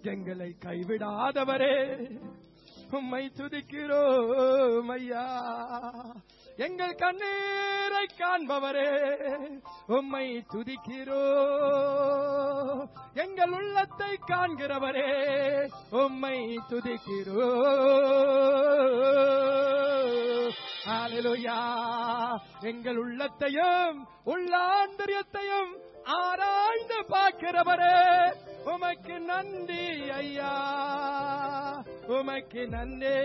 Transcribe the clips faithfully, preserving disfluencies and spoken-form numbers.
எங்களை கைவிடாதவரே உம்மை துதிக்கிறோம் ஐயா. எங்கள் கண்ணீரை காண்பவரே உம்மை துதிக்கிறோம். எங்கள் உள்ளத்தை காண்கிறவரே உம்மை துதிக்கிறோம். ஹல்லேலூயா. எங்கள் உள்ளத்தையும் உள்ளாந்தரியத்தையும் ஆராய்ந்து பார்க்கிறவரே உமக்கு நன்றி ஐயா, உமக்கு நன்றி.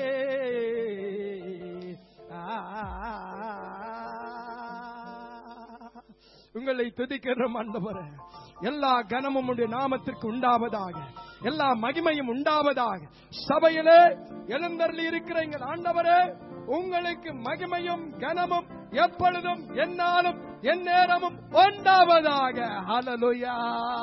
உங்களை துதிக்கிறோம் ஆண்டவரே. எல்லா கனமும் உடைய நாமத்திற்கு உண்டாவதாக, எல்லா மகிமையும் உண்டாவதாக. சபையிலே எழுந்தருளி இருக்கிற எங்கள் ஆண்டவரே, உங்களுக்கு மகிமையும் கனமும் எப்பொழுதும் என்னாலும் எந்நேரமும் உண்டாவதாக. ஹல்லேலூயா.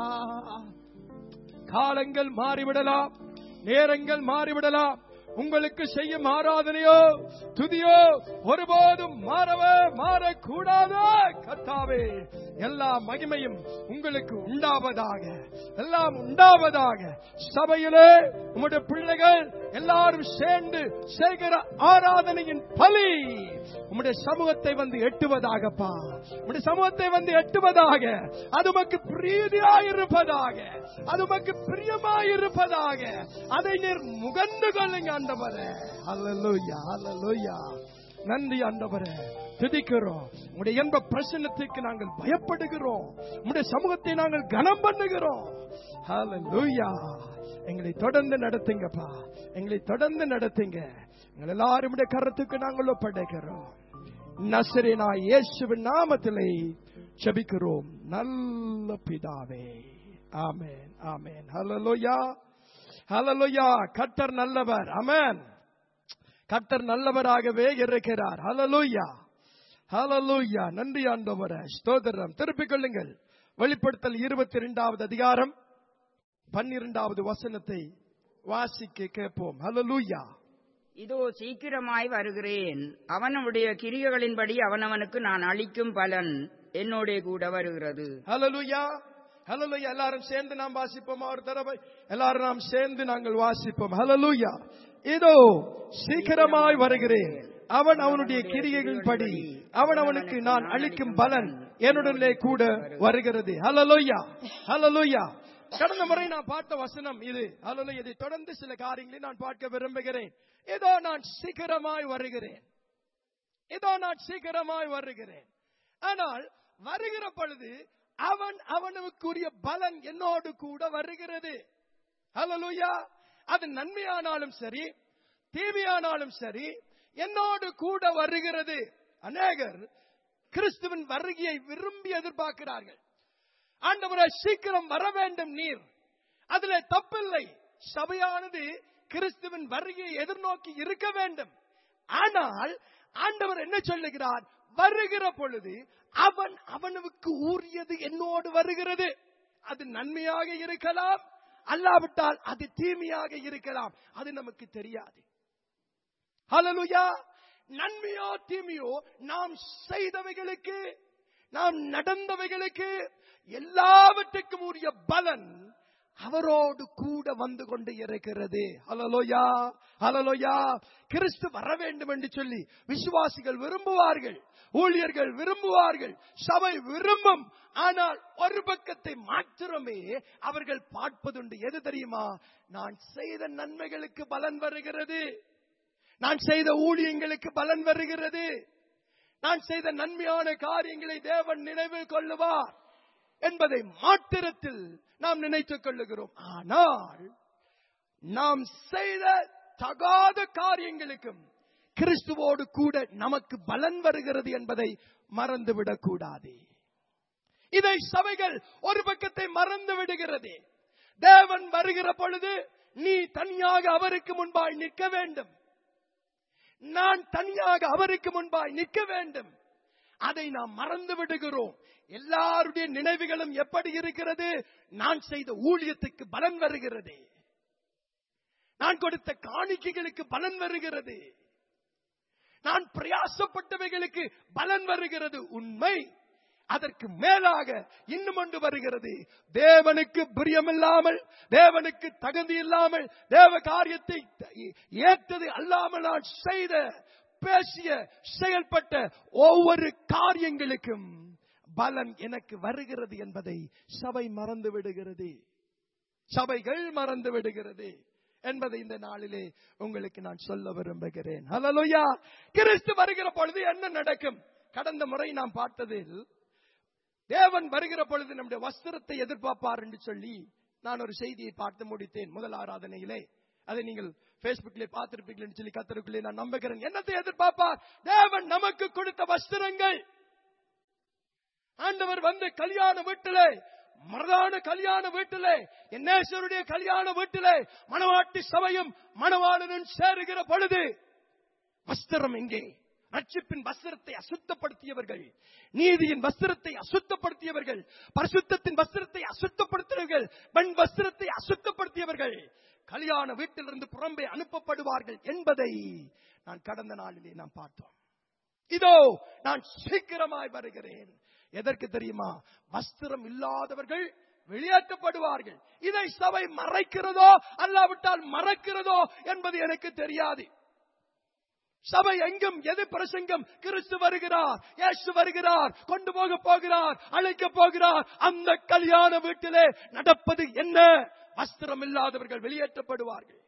காலங்கள் மாறிவிடலாம், நேரங்கள் மாறிவிடலாம். உங்களுக்கு செய்யும் ஆராதனையோ துதியோ ஒருபோதும் மாறவே மாறக்கூடாது. கர்த்தாவே, எல்லா மகிமையும் உங்களுக்கு உண்டாவதாக, எல்லாம் உண்டாவதாக. சபையிலே உம்முடைய பிள்ளைகள் எல்லாரும் சேர்ந்து செய்கிற ஆராதனையின் பலி உம்முடைய சமூகத்தை வந்து எட்டுவதாகப்பா, உம்முடைய சமூகத்தை வந்து எட்டுவதாக. அது உமக்கு பிரீதியாயிருப்பதாக, அது உமக்கு பிரியமாயிருப்பதாக. அதை நீர் முகந்து கொள்ளுங்க ஆண்டவரே. ஹல்லேலூயா, ஹல்லேலூயா. நன்றி ஆண்டவரே, துதிக்கிறோம். உம்முடைய என்ப பிரசன்னத்துக்கு நாங்கள் பயப்படுகிறோம். உம்முடைய சமூகத்தை நாங்கள் கனம் பண்ணுகிறோம். ஹல்லேலூயா. எங்களை தொடர்ந்து நடத்துங்கப்பா, எங்களை தொடர்ந்து நடத்துங்க. எங்கள் எல்லாரும் கருத்துக்கு நாங்கள் ஒப்படைக்கிறோம். நசரேனா இயேசுவின் நாமத்திலே ஜெபிக்கிறோம் நல்ல பிதாவே. ஆமென், ஆமென். ஹல்லேலூயா, ஹல்லேலூயா. கர்த்தர் நல்லவர். ஆமென். கர்த்தர் நல்லவராகவே இருக்கிறார். ஹல்லேலூயா, ஹல்லேலூயா. நன்றி ஆண்டவரே, ஸ்தோத்திரம். திருப்பிக் கொள்ளுங்கள். வெளிப்படுத்தல் இருபத்தி இரண்டாவது அதிகாரம் பன்னிரண்டாவது வசனத்தை வாசிக்க கேட்போம். ஹல்லேலூயா. இதோ சீக்கிரமாய் வருகிறேன், அவனுடைய கிரியைகளின்படி அவனவனுக்கு நான் அளிக்கும் பலன் என்னோட கூட வருகிறது. ஹல்லேலூயா, ஹல்லேலூயா. எல்லாரும் சேர்ந்து நாம் வாசிப்போம். ஒரு தடவை எல்லாரும் நாம் சேர்ந்து நாங்கள் வாசிப்போம். ஹல்லேலூயா. இதோ சீக்கிரமாய் வருகிறேன், அவன் அவனுடைய கிரியைகளின்படி அவன் அவனுக்கு நான் அளிக்கும் பலன் என்னுடனே கூட வருகிறது. ஹல்லேலூயா, ஹல்லேலூயா. கடந்த முறை நான் பார்த்த வசனம் இது. ஹல்லேலூயா. இதை தொடர்ந்து சில காரியங்களை நான் பார்க்க விரும்புகிறேன். இதோ நான் சீக்கிரமாய் வருகிறேன், இதோ நான் சீக்கிரமாய் வருகிறேன். ஆனால் வருகிற பொழுது அவன் அவனுக்குரிய பலன் என்னோடு கூட வருகிறது. ஹல்லேலூயா. அது நன்மையானாலும் சரி, தீமையானாலும் சரி, என்னோடு கூட வருகிறது. அநேகர் கிறிஸ்துவின் வருகையை விரும்பி எதிர்பார்க்கிறார்கள். ஆண்டவரே, சீக்கிரம் வர வேண்டும் நீர், அதிலே தப்பில்லை. சபையானது கிறிஸ்துவின் வருகையை எதிர்நோக்கி இருக்க வேண்டும். ஆனால் ஆண்டவர் என்ன சொல்லுகிறார்? வருகிற பொழுது அவன் அவனுக்கு ஊறியது என்னோடு வருகிறது. அது நன்மையாக இருக்கலாம், அல்லாவிட்டால் அது தீமையாக இருக்கலாம். அது நமக்கு தெரியாது. ஹல்லேலூயா. நன்மையோ தீமையோ நாம் செய்தவைகளுக்கு, நாம் நடந்தவைகளுக்கு எல்லாவற்றுக்கும் உரிய பலன் அவரோடு கூட வந்து கொண்டு இருக்கிறது. ஹல்லேலூயா, ஹல்லேலூயா. கிறிஸ்து வர வேண்டும் என்று சொல்லி விசுவாசிகள் விரும்புவார்கள், ஊழியர்கள் விரும்புவார்கள், சபை விரும்பும். ஆனால் ஒரு பக்கத்தை மாத்திரமே அவர்கள் பார்ப்பதுண்டு. எது தெரியுமா? நான் செய்த நன்மைகளுக்கு பலன் வருகிறது, நான் செய்த ஊழியங்களுக்கு பலன் வருகிறது, நான் செய்த நன்மையான காரியங்களை தேவன் நினைவில் கொள்ளுவார் என்பதை மாத்திரத்தில் நாம் நினைத்துக் கொள்ளுகிறோம். ஆனால் நாம் செய்த தகாத காரியங்களுக்கும் கிறிஸ்துவோடு கூட நமக்கு பலன் வருகிறது என்பதை மறந்துவிடக் கூடாது. இதை சபைகள் ஒரு பக்கத்தை மறந்து விடுகிறது. தேவன் வருகிற பொழுது நீ தனியாக அவருக்கு முன்பாய் நிற்க வேண்டும், நான் தனியாக அவருக்கு முன்பாய் நிற்க வேண்டும். அதை நாம் மறந்து விடுகிறோம். எல்லாருடைய நினைவுகளும் எப்படி இருக்கிறது? நான் செய்த ஊழியத்துக்கு பலன் வருகிறது, நான் கொடுத்த காணிக்கைகளுக்கு பலன் வருகிறது, நான் பிரயாசப்பட்டவைகளுக்கு பலன் வருகிறது. உண்மை. அதற்கு மேலாக இன்னும் ஒன்று வருகிறது. தேவனுக்கு பிரியமில்லாமல், தேவனுக்கு தகுதி இல்லாமல், தேவ காரியத்தை ஏற்றது அல்லாமல் நான் செய்த, பேசிய, செயல்பட்ட ஒவ்வொரு காரியங்களுக்கும் பலன் எனக்கு வருகிறது என்பதை சபை மறந்து விடுகிறது. சபைகள் மறந்து விடுகிறது என்பதை இந்த நாளிலே உங்களுக்கு நான் சொல்ல விரும்புகிறேன். ஹல்லேலூயா. கிறிஸ்து வருகிற பொழுது என்ன நடக்கும்? கடந்த முறை நாம் பார்த்ததில் தேவன் வருகிற பொழுது நம்முடைய வஸ்திரத்தை எதிர்பார்ப்பார் என்று சொல்லி நான் ஒரு செய்தியை பார்த்து முடித்தேன் முதல் ஆராதனையிலே. அதை நீங்கள் பேஸ்புக்கிலே பார்த்திருப்பீர்கள் என்று சொல்லி கர்த்தருக்குள்ளே நான் நம்புகிறேன். என்னத்தை எதிர்பார்ப்பார்? தேவன் நமக்கு கொடுத்த வஸ்திரங்கள். ஆண்டவர் வந்து கல்யாண வீட்டிலே, மரதான கல்யாண வீட்டிலே, என்னேஸ்வருடைய கல்யாண வீட்டிலே மணவாட்டி சபையும் மணவாளனும் சேருகிற பொழுது வஸ்திரம் எங்கே? ரட்சிப்பின் வஸ்திரத்தை அசுத்தப்படுத்தியவர்கள், நீதியின் வஸ்திரத்தை அசுத்தப்படுத்தியவர்கள், பரிசுத்தத்தின் வஸ்திரத்தை அசுத்தப்படுத்தியவர்கள், பெண் வஸ்திரத்தை அசுத்தப்படுத்தியவர்கள் கல்யாண வீட்டிலிருந்து புறம்பே அனுப்பப்படுவார்கள் என்பதை நான் கடந்த நாளிலே நாம் பார்த்தோம். இதோ நான் சீக்கிரமாய் வருகிறேன். எதற்கு தெரியுமா? வஸ்திரம் இல்லாதவர்கள் வெளியேற்றப்படுவார்கள். இதை சபை மறைக்கிறதோ அல்லாவிட்டால் மறக்கிறதோ என்பது எனக்கு தெரியாது. சபை எங்கும் எது பிரசங்கம்? கிறிஸ்து வருகிறார், இயேசு வருகிறார், கொண்டு போக போகிறார், அழைக்க போகிறார். அந்த கல்யாண வீட்டிலே நடப்பது என்ன? வஸ்திரம் இல்லாதவர்கள் வெளியேற்றப்படுவார்கள்.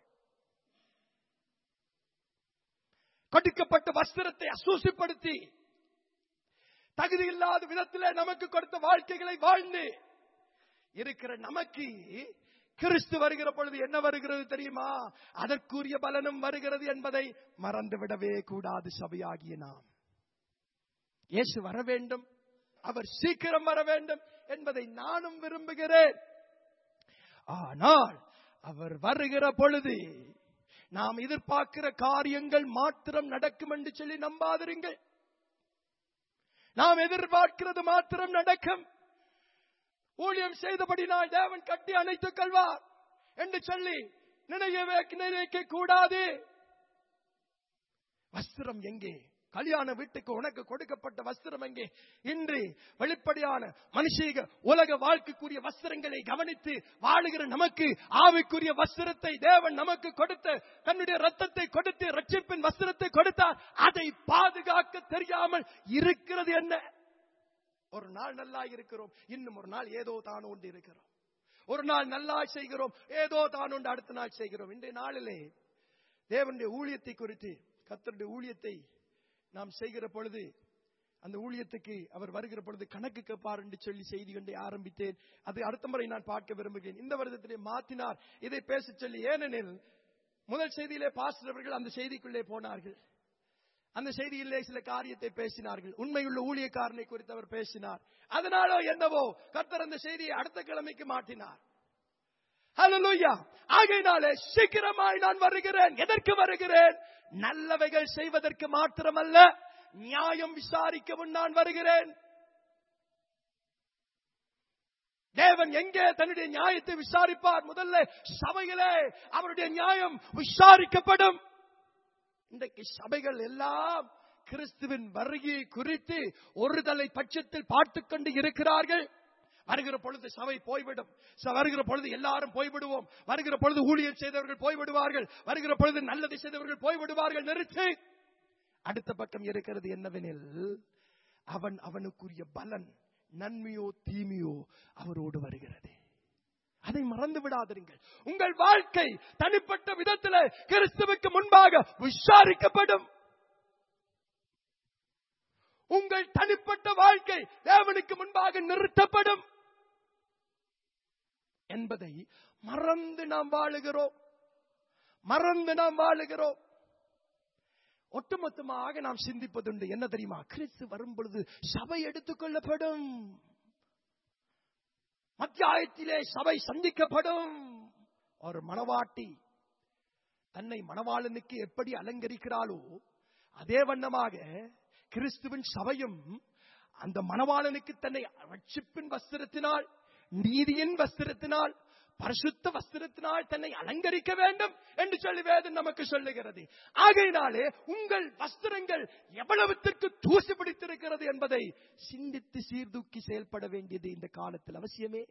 கொடுக்கப்பட்ட வஸ்திரத்தை அசூசிப்படுத்தி தகுதி இல்லாத விதத்திலே நமக்கு கொடுத்த வாழ்க்கைகளை வாழ்ந்து இருக்கிற நமக்கு கிறிஸ்து வருகிற பொழுது என்ன வருகிறது தெரியுமா? அதற்குரிய பலனும் வருகிறது என்பதை மறந்துவிடவே கூடாது. சபையாகிய நாம் இயேசு வர வேண்டும், அவர் சீக்கிரம் வர வேண்டும் என்பதை நானும் விரும்புகிறேன். ஆனால் அவர் வருகிற பொழுது நாம் எதிர்பார்க்கிற காரியங்கள் மாத்திரம் நடக்கும் என்று சொல்லி நம்பாதிருங்கள். நாம் எதிர்பார்க்கிறது மாத்திரம் நடக்கும். ஊழியம் செய்தபடினால் தேவன் கட்டி அணைத்துக் கொள்வார் என்று சொல்லி நினைக்கவே நினைக்க கூடாது. வஸ்திரம் எங்கே? கல்யாண வீட்டுக்கு உனக்கு கொடுக்கப்பட்ட வஸ்திரம் எங்கே? இன்று வெளிப்படையான மனுஷீக உலக வாழ்க்கைக்குரிய வஸ்திரங்களை கவனித்து வாழுகிற நமக்கு ஆவிக்குரிய வஸ்திரத்தை தேவன் நமக்கு கொடுத்த தன்னுடைய ரத்தத்தை கொடுத்து ரட்சிப்பின் வஸ்திரத்தை கொடுத்தார். அதை பாதுகாக்க தெரியாமல் இருக்கிறது என்ன? ஒரு நாள் நல்லா இருக்கிறோம், இன்னும் ஒரு நாள் ஏதோ தான் ஒன்று இருக்கிறோம். ஒரு நாள் நல்லா செய்கிறோம், ஏதோ தான் ஒன்று அடுத்த நாள் செய்கிறோம். இன்றைய நாளிலே தேவனுடைய ஊழியத்தை குறித்து, கர்த்தருடைய ஊழியத்தை நாம் செய்கிற பொழுது அந்த ஊழியத்துக்கு அவர் வருகிற பொழுது கணக்கு கேட்பார் என்று சொல்லி செய்தி கொண்டே ஆரம்பித்தேன். அது அடுத்த முறை நான் பார்க்க விரும்புகிறேன். இந்த வருடத்திலே மாற்றினார் இதை பேச சொல்லி. ஏனெனில் முதல் செய்தியிலே பாஸ்டர் அவர்கள் அந்த செய்திக்குள்ளே போனார்கள். அந்த செய்தியிலே சில காரியத்தை பேசினார்கள். உண்மையுள்ள ஊழியக்காரனை குறித்து அவர் பேசினார். அதனாலோ என்னவோ கர்த்தர் அந்த செய்தியை அடுத்த கிழமைக்கு மாற்றினார். ஹல்லேலூயா. ஆகையினாலே சீக்கிரமாய் நான் வருகிறேன். எதற்கு வருகிறேன்? நல்லவைகள் செய்வதற்கு மாத்திரமல்ல, நியாயம் விசாரிக்கவும் நான் வருகிறேன். தேவன் எங்கே தன்னுடைய நியாயத்தை விசாரிப்பார்? முதல்ல சபையிலே அவருடைய நியாயம் விசாரிக்கப்படும். இன்றைக்கு சபைகள் எல்லாம் கிறிஸ்துவின் வருகையை குறித்து ஒரு தலை பட்சத்தில் பார்த்துக் கொண்டு இருக்கிறார்கள். வருகிற பொழுது சபை போய்விடும், வருகிற பொழுது எல்லாரும் போய்விடுவோம், வருகிற பொழுது ஊழியம் செய்தவர்கள் போய்விடுவார்கள், வருகிற பொழுது நல்லதை செய்தவர்கள் போய்விடுவார்கள். நிறுத்தி அடுத்த பக்கம் இருக்கிறது என்னவெனில், அவன் அவனுக்குரிய பலன் நன்மையோ தீமையோ அவரோடு வருகிறது. அதை மறந்து விடாதீர்கள். உங்கள் வாழ்க்கை தனிப்பட்ட விதத்தில் கிறிஸ்துவுக்கு முன்பாக விசாரிக்கப்படும். உங்கள் தனிப்பட்ட வாழ்க்கை தேவனுக்கு முன்பாக நிறுத்தப்படும் என்பதை மறந்து நாம் வாழுகிறோம். மறந்து நாம் வாழுகிறோம். ஒட்டுமொத்தமாக நாம் சிந்திப்பதுண்டு. என்ன தெரியுமா? கிறிஸ்து வரும் பொழுது சபை எடுத்துக் கொள்ளப்படும். மத்தியாயத்திலே சபை சந்திக்கப்படும். ஒரு மணவாட்டி தன்னை மணவாளனுக்கு எப்படி அலங்கரிக்கிறாளோ அதே வண்ணமாக கிறிஸ்துவின் சபையும் அந்த மணவாளனுக்கு தன்னை ரட்சிப்பின் வஸ்திரத்தினால், நீதியின் வஸ்திரத்தினால், பரிசுத்த வஸ்திரத்தினால் தன்னை அலங்கரிக்க வேண்டும் என்று சொல்லி வேதம் நமக்கு சொல்லுகிறது. ஆகையினாலே உங்கள் வஸ்திரங்கள் எவ்வளவுத்திற்கு தூசி பிடித்திருக்கிறது என்பதை சிந்தித்து சீர்தூக்கி செயல்பட வேண்டியது இந்த காலத்தில் அவசியமே.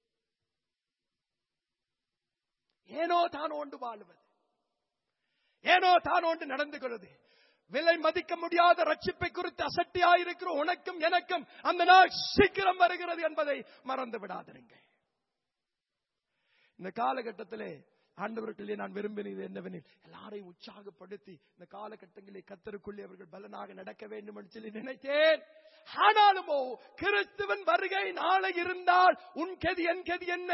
ஏனோ தானோண்டு வாழுவது, ஏனோ தானோண்டு நடந்து கொள்வது, விலை மதிக்க முடியாத ரட்சிப்பை குறித்து அசட்டியாயிருக்கிற உனக்கும் எனக்கும் அந்த நாள் சீக்கிரம் வருகிறது என்பதை மறந்து விடாதிருங்கள். இந்த காலகட்டத்திலே ஆண்டவர்களே நான் விரும்பினது என்னவெனில், எல்லாரையும் உற்சாகப்படுத்தி இந்த காலகட்டங்களிலே கர்த்தருக்குள்ளே அவர்கள் பலனாக நடக்க வேண்டும் என்று சொல்லி நினைத்தேன். ஆனாலுமோ கிறிஸ்துவின் வருகை நாளை இருந்தால் உன் கதி என் கதி என்ன?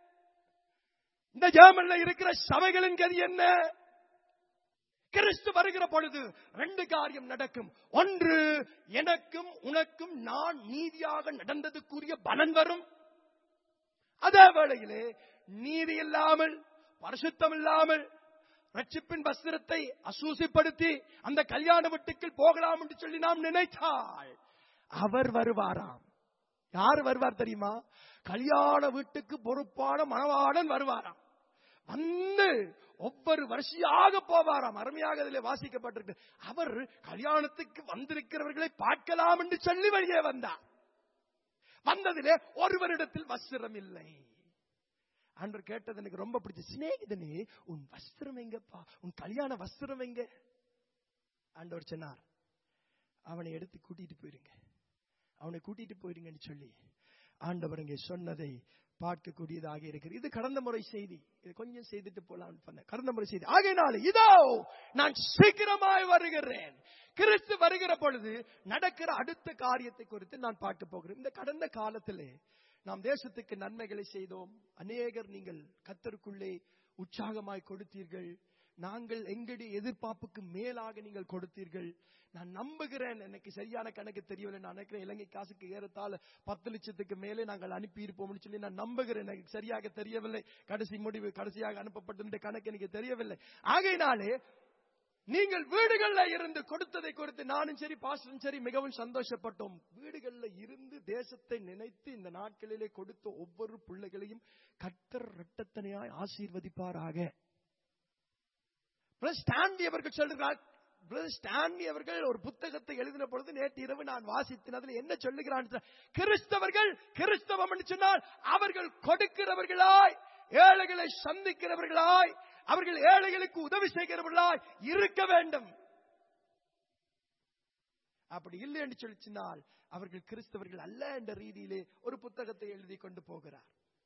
இந்த ஜெர்மன்ல இருக்கிற சபைகளின் கதி என்ன? கிறிஸ்து வருகிற பொழுது ரெண்டு காரியம் நடக்கும். ஒன்று, எனக்கும் உனக்கும் நான் நீதியாக நடந்ததுக்குரிய பலன் வரும். அதே வேளையிலே நீதி இல்லாமல், பரிசுத்தம் இல்லாமல், ரட்சிப்பின் வஸ்திரத்தை அசூசிப்படுத்தி அந்த கல்யாண வீட்டுக்குள் போகலாம் என்று சொல்லி நாம் நினைத்தால் அவர் வருவாராம். யார் வருவார் தெரியுமா? கல்யாண வீட்டுக்கு பொறுப்பான மணவாளன் வருவாராம். வந்து ஒவ்வொரு வருஷமாக போவாராம். அருமையாக அதிலே வாசிக்கப்பட்டிருக்கு. அவர் கல்யாணத்துக்கு வந்திருக்கிறவர்களை பார்க்கலாம் என்று சொல்லி வெளியே வந்தார். வந்ததிலே ஒருவரிடத்தில் வஸ்திரம் இல்லை. அன்று கேட்டது எனக்கு ரொம்ப பிடிச்ச, சிநேகிதனே உன் வஸ்திரம் எங்கப்பா, உன் கல்யாண வஸ்திரம் எங்க? ஆண்டவர் சொன்னார், அவனை எடுத்து கூட்டிட்டு போயிருங்க, அவனை கூட்டிட்டு போயிருங்கன்னு சொல்லி ஆண்டவர் இங்கே சொன்னதை பார்க்கக்கூடியதாக இருக்கிறது. இது கடந்த முறை செய்தி. இது கொஞ்சம் செய்துட்டு போலாம் பண்ண கடந்த முறை செய்தி. ஆகையினால இதோ நான் சீக்கிரமாய் வருகிறேன். கிறிஸ்து வருகிற பொழுது நடக்கிற அடுத்த காரியத்தை குறித்து நான் பார்க்க போகிறேன். இந்த கடந்த காலத்திலே நாம் தேசத்துக்கு நன்மைகளை செய்தோம். அநேகர் நீங்கள் கர்த்தருக்குள்ளே உற்சாகமாய் கொடுத்தீர்கள். நாங்கள் எங்களுடைய எதிர்பார்ப்புக்கு மேலாக நீங்கள் கொடுத்தீர்கள். நான் நம்புகிறேன், எனக்கு சரியான கணக்கு தெரியவில்லை, நான் நினைக்கிறேன் இலங்கை காசுக்கு ஏறத்தாழ பத்து லட்சத்துக்கு மேலே நாங்கள் அனுப்பி இருப்போம்னு சொல்லி நான் நம்புகிறேன். எனக்கு சரியாக தெரியவில்லை, கடைசி முடிவு கடைசியாக அனுப்பப்பட்ட கணக்கு எனக்கு தெரியவில்லை. ஆகையினாலே நீங்கள் வீடுகளில் இருந்து கொடுத்ததை குறித்து நானும் சரி பாஸ்டரும் சரி மிகவும் சந்தோஷப்பட்டோம். வீடுகளில் இருந்து தேசத்தை நினைத்து இந்த நாட்களிலே கொடுத்த ஒவ்வொரு பிள்ளைகளையும் கர்த்தர் இரட்டத்தனையாய் ஆசீர்வதிப்பாராக. ஸ்டான்லி அவர்கள் சொல்லுகிறார், ஸ்டான்லி அவர்கள் ஒரு புத்தகத்தை எழுதின பொழுது நேற்று இரவு நான் வாசித்தேன். அதில் என்ன சொல்லுகிறான், கிறிஸ்தவர்கள் கிறிஸ்தவம் என்று சொன்னால் அவர்கள் கொடுக்கிறவர்களாய், ஏழைகளை சந்திக்கிறவர்களாய், அவர்கள் ஏழைகளுக்கு உதவி செய்கிறவர்களாய் இருக்க வேண்டும். அப்படி இல்லை என்று சொல்லி சொன்னால் அவர்கள் கிறிஸ்தவர்கள் அல்ல என்ற ரீதியிலே ஒரு புத்தகத்தை எழுதி கொண்டு போகிறார்.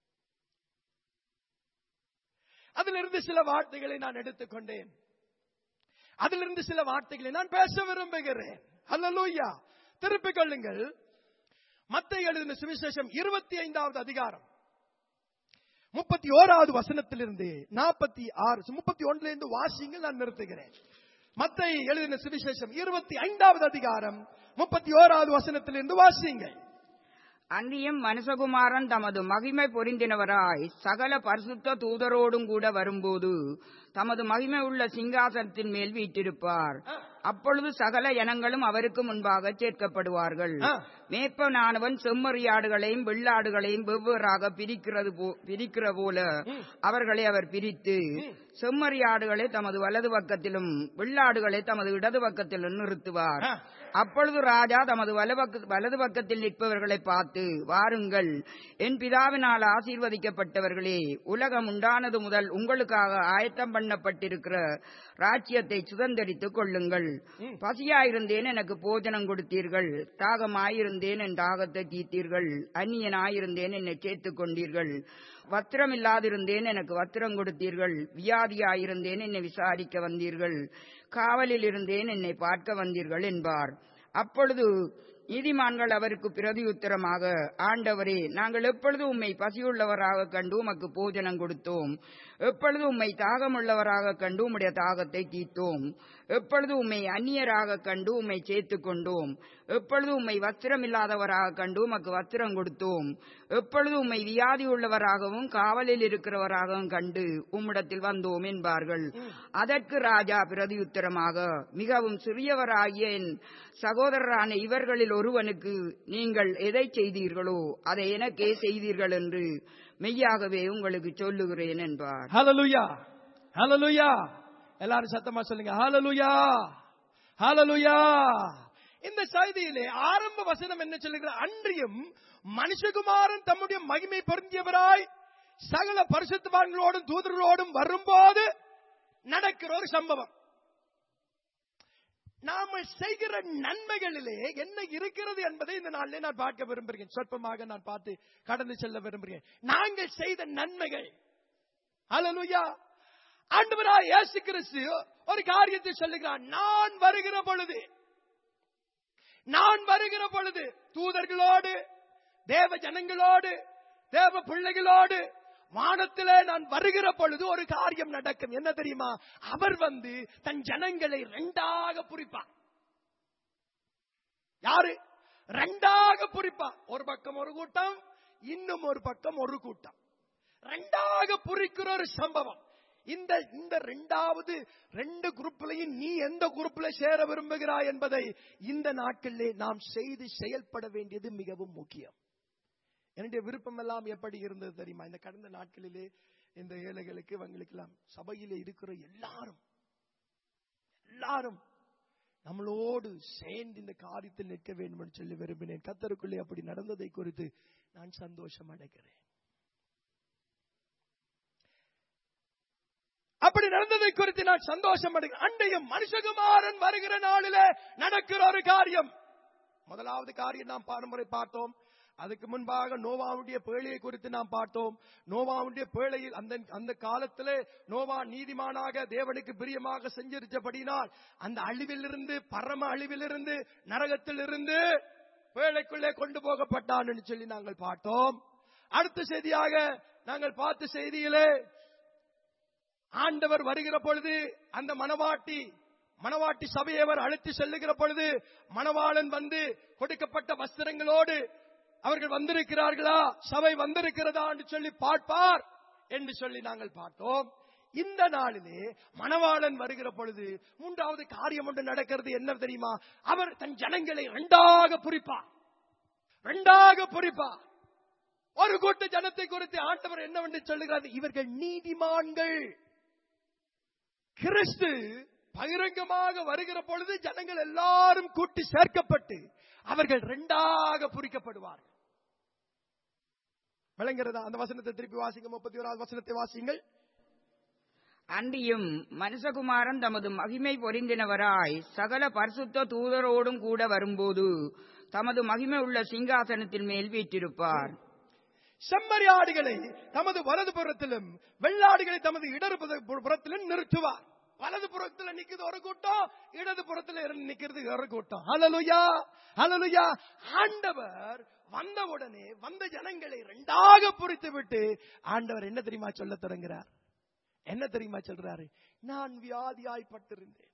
அதிலிருந்து சில வார்த்தைகளை நான் எடுத்துக்கொண்டேன். அதிலிருந்து சில வார்த்தைகளை நான் பேச விரும்புகிறேன். அல்லேலூயா. திருப்பிக் கொள்ளுங்கள். மத்தேயு எழுதின சுவிசேஷம் இருபத்தி ஐந்தாவது அதிகாரம் முப்பத்தி ஓராவது வசனத்திலிருந்து நாற்பத்தி ஆறு முப்பத்தி ஒன்றுல இருந்து வாசிங்கள், நான் நிறுத்துகிறேன். மத்தேயு எழுதின சுவிசேஷம் இருபத்தி ஐந்தாவது அதிகாரம் முப்பத்தி ஓராவது வசனத்திலிருந்து வாசிங்கள். அன்றியும் மனுஷகுமாரன் தமது மகிமை பொருந்தினவராய் சகல பரிசுத்த தூதரோடும் கூட வரும்போது தமது மகிமை உள்ள சிங்காசனத்தின் மேல் வீற்றிருப்பார். அப்பொழுது சகல ஜனங்களும் அவருக்கு முன்பாக சேர்க்கப்படுவார்கள். மேய்ப்பனானவன் செம்மறியாடுகளையும் வெள்ளாடுகளையும் வெவ்வேறாக பிரிக்கிறது பிரிக்கிற போல அவர்களை அவர் பிரித்து செம்மறியாடுகளை தமது வலது பக்கத்திலும் வெள்ளாடுகளை தமது இடது பக்கத்திலும் நிறுத்துவார். அப்பொழுது ராஜா தமது வலது பக்கத்தில் நிற்பவர்களை பார்த்து, வாருங்கள், என் பிதாவினால் ஆசீர்வதிக்கப்பட்டவர்களே, உலகம் உண்டானது முதல் உங்களுக்காக ஆயத்தம் பண்ணப்பட்டிருக்கிற ராஜ்யத்தை சுதந்தரித்துக் கொள்ளுங்கள். பசியாயிருந்தேன், எனக்கு போஜனம் கொடுத்தீர்கள். தாகமாயிருந்தேன், என் தாகத்தை தீர்த்தீர்கள். அந்நியனாயிருந்தேன், என்னை சேர்த்துக் கொண்டீர்கள். வஸ்திரம் இல்லாதிருந்தேன், எனக்கு வஸ்திரம் கொடுத்தீர்கள். வியாதியாயிருந்தேன், என்னை விசாரிக்க வந்தீர்கள். காவலில் இருந்தேன், என்னை பார்க்க வந்தீர்கள் என்பார். அப்பொழுது நீதிமான்கள் அவருக்கு பிரதியுத்தரமாக, ஆண்டவரே, நாங்கள் எப்பொழுது உம்மை பசியுள்ளவராக கண்டு உமக்கு போஜனம் கொடுத்தோம்? எப்பொழுது உம்மை தாகமுள்ளவராக கண்டு உம்முடைய தாகத்தை தீர்த்தோம்? எப்பொழுது உம்மை அந்நியராக கண்டு உம்மை சேர்த்துக் கொண்டோம்? எப்பொழுது உம்மை வஸ்திரம் இல்லாதவராக கண்டு உமக்கு வஸ்திரம் கொடுத்தோம்? எப்பொழுது உம்மை வியாதி உள்ளவராகவும் காவலில் இருக்கிறவராகவும் கண்டு உம்மிடத்தில் வந்தோம் என்பார்கள். அதற்கு ராஜா பிரதியுத்தரமாக, மிகவும் சிறியவராகிய என் சகோதரரான இவர்களில் ஒருவனுக்கு நீங்கள் எதை செய்தீர்களோ அதை எனக்கே செய்தீர்கள் என்று மெய்யாகவே உங்களுக்கு சொல்லுகிறேன் என்பார். ஹல்லேலூயா, ஹல்லேலூயா. எல்லாரும் சத்தமா சொல்லுங்க ஹல்லேலூயா, ஹல்லேலூயா. இந்த செய்தியிலே ஆரம்ப வசனம் என்ன சொல்லுகிறது? அன்றியும் மனுஷகுமாரன் தம்முடைய மகிமை பொருந்தியவராய் சகல பரிசுத்தவான்களோடும் தூதர்களோடும் வரும்போது நடக்கிற ஒரு சம்பவம். நாம செய்கிற நன்மைகளிலே என்ன இருக்கிறது என்பதை இந்த நாளிலே நான் பார்க்க விரும்புகிறேன். சொற்பமாக நான் பார்த்து கடந்து செல்ல விரும்புகிறேன். நாங்கள் செய்த நன்மைகள். ஹல்லேலூயா. ஆண்டவராய் இயேசு கிறிஸ்து ஒரு காரியத்தை சொல்லுகிறார். நான் வருகிற பொழுது நான் வருகிற பொழுது தூதர்களோடு தேவ ஜனங்களோடு தேவ பிள்ளைகளோடு வானத்திலே நான் வருகிற பொழுது ஒரு காரியம் நடக்கும். என்ன தெரியுமா? அவர் வந்து தன் ஜனங்களை ரெண்டாக பிரிப்பார். யாரு? ரெண்டாக பிரிப்பார். ஒரு பக்கம் ஒரு கூட்டம், இன்னும் ஒரு பக்கம் ஒரு கூட்டம். ரெண்டாக பிரிக்கிற ஒரு சம்பவம். இந்த இந்த ரெண்டாவது ரெண்டு குரூப்லையும் நீ எந்த குரூப்ல சேர விரும்புகிறாய் என்பதை இந்த நாட்களிலே நாம் செய்து செயல்பட வேண்டியது மிகவும் முக்கியம். என்னுடைய விருப்பம் எல்லாம் எப்படி இருந்தது தெரியுமா? இந்த கடந்த நாட்களிலே இந்த ஏழைகளுக்கு இவங்களுக்கெல்லாம் சபையிலே இருக்கிற எல்லாரும் எல்லாரும் நம்மளோடு சேர்ந்து இந்த காரியத்தில் நிற்க வேண்டும் என்று சொல்லி விரும்பினேன். கர்த்தருக்குள்ளே அப்படி நடந்ததை குறித்து நான் சந்தோஷம் அடைகிறேன். அப்படி நடந்ததை குறித்து நான் சந்தோஷம் அடைகிறேன். அன்றையும் மனுஷகுமாரன் வருகிற நாளிலே நடக்கிற ஒரு காரியம். முதலாவது காரியம் நாம் பாரம்பரிய பார்த்தோம். அதுக்கு முன்பாக நோவாவுடைய பேழையை குறித்து நாம் பார்த்தோம். நோவாவுடைய பேழையில் அந்த அந்த காலத்திலே நோவா நீதிமானாக தேவனுக்கு பிரியமாக செஞ்சிருச்சபடினால் அந்த அழிவிலிருந்து பரம அழிவிலிருந்து நரகத்திலிருந்து பேழைக்குள்ளே கொண்டு போகப்பட்டான் என்று சொல்லி நாங்கள் பார்த்தோம். அடுத்த செய்தியாக நாங்கள் பார்த்த செய்தியிலே ஆண்டவர் வருகிற பொழுது அந்த மணவாட்டி மணவாட்டி சபையை அவர் அழைத்து செல்லுகிற பொழுது மணவாளன் வந்து கொடுக்கப்பட்ட வஸ்திரங்களோடு அவர்கள் வந்திருக்கிறார்களா, சபை வந்திருக்கிறதா என்று சொல்லி பார்ப்பார் என்று சொல்லி நாங்கள் பார்த்தோம். இந்த நாளிலே மணவாளன் வருகிற பொழுது மூன்றாவது காரியம் ஒன்று நடக்கிறது. என்ன தெரியுமா? அவர் தன் ஜனங்களை இரண்டாக பிரிப்பார். இரண்டாக பிரிப்பார். ஒரு கூட்ட ஜனத்தை குறித்து ஆண்டவர் என்னவென்று சொல்லுகிறார்? இவர்கள் நீதிமான்கள். கிறிஸ்து பகிரங்கமாக வருகிற பொழுது ஜனங்கள் எல்லாரும் கூட்டி சேர்க்கப்பட்டு அவர்கள் இரண்டாக பிரிக்கப்படுவார்கள். விளங்குகிறதா? அந்த வசனத்தை திருப்பி வாசிங்க. முப்பத்தி ஓராவது வசனத்தை வாசிங்கள். அன்றியும் மனுஷகுமாரன் தமது மகிமை பொருந்தினவராய் சகல பரிசுத்த தூதரோடும் கூட வரும்போது தமது மகிமை உள்ள சிங்காசனத்தின் மேல் வீற்றிருப்பார். செம்மறியாடுகளை தமது வலது புறத்திலும் வெள்ளாடுகளை தமது இடது புறத்திலும் நிறுத்துவார். வலது புறத்தில் நிக்கிறது ஒரு கூட்டம், இடது புறத்தில் நிக்கிறது ஒரு கூட்டம். ஹல்லேலூயா, ஹல்லேலூயா. ஆண்டவர் வந்தவுடனே வந்த ஜனங்களை இரண்டாக பிரித்து விட்டு ஆண்டவர் என்ன தெரியுமா சொல்ல தொடங்குகிறார்? என்ன தெரியுமா சொல்றாரு? நான் வியாதியாய்ப்பட்டிருந்தேன்,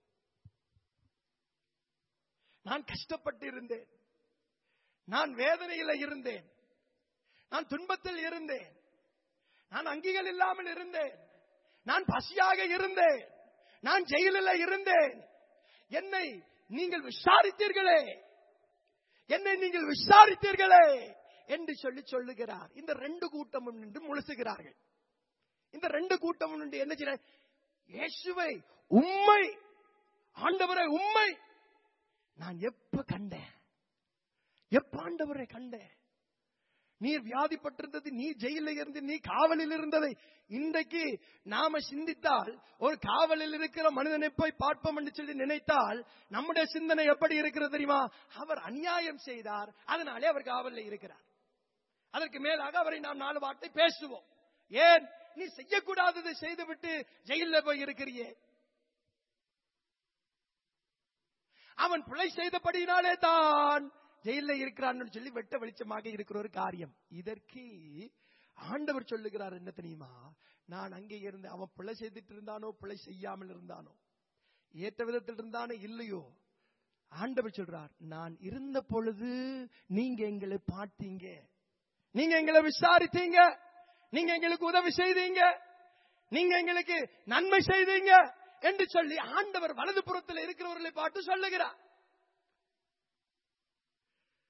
நான் கஷ்டப்பட்டு இருந்தேன், நான் வேதனையில இருந்தேன், நான் துன்பத்தில் இருந்தேன், நான் அங்கிகள் இல்லாமல் இருந்தேன், நான் பசியாக இருந்தேன், நான் ஜெயிலில் இருந்தேன். என்னை நீங்கள் விசாரித்தீர்களே, என்னை நீங்கள் விசாரித்தீர்களே என்று சொல்லி சொல்லுகிறார். இந்த ரெண்டு கூட்டமும் நின்று முழுசுகிறார்கள். இந்த ரெண்டு கூட்டமும் நின்று என்ன செய்ய? இயேசுவை உம்மை, ஆண்டவரை உம்மை நான் எப்ப கண்டேன், எப்ப ஆண்டவரை கண்டேன்? நீர் வியாதிப்பட்டிருந்தது, நீ ஜெயிலில் இருந்து, நீ காவலில் இருந்ததை இன்றைக்கு நாம சிந்தித்தால், ஒரு காவலில் இருக்கிற மனிதனை போய் பார்ப்போம் என்று சொல்லி நினைத்தால் நம்முடைய சிந்தனை எப்படி இருக்கிறது தெரியுமா? அவர் அநியாயம் செய்தார், அதனாலே அவர் காவலில் இருக்கிறார். அதற்கு மேலாக அவரை நாம் நாலு வார்த்தை பேசுவோம். ஏன் நீ செய்யக்கூடாததை செய்துவிட்டு ஜெயிலில் போய் இருக்கிறியே? அவன் பிழை செய்தபடினாலே தான் ஜெயில இருக்கிறான்னு சொல்லி வெட்ட வெளிச்சமாக இருக்கிற ஒரு காரியம். இதற்கு ஆண்டவர் சொல்லுகிறார் என்ன தெரியுமா? நான் அங்கே இருந்து அவன் பிழை செய்துட்டு இருந்தானோ பிழை செய்யாமல் இருந்தானோ, ஏற்ற விதத்தில் இருந்தானோ இல்லையோ, ஆண்டவர் சொல்றார், நான் இருந்த பொழுது நீங்க எங்களை பார்த்தீங்க, நீங்க எங்களை விசாரித்தீங்க, நீங்க எங்களுக்கு உதவி செய்தீங்க, நீங்க எங்களுக்கு நன்மை செய்தீங்க என்று சொல்லி ஆண்டவர் வலது புறத்தில் இருக்கிறவர்களை பார்த்து சொல்லுகிறார்.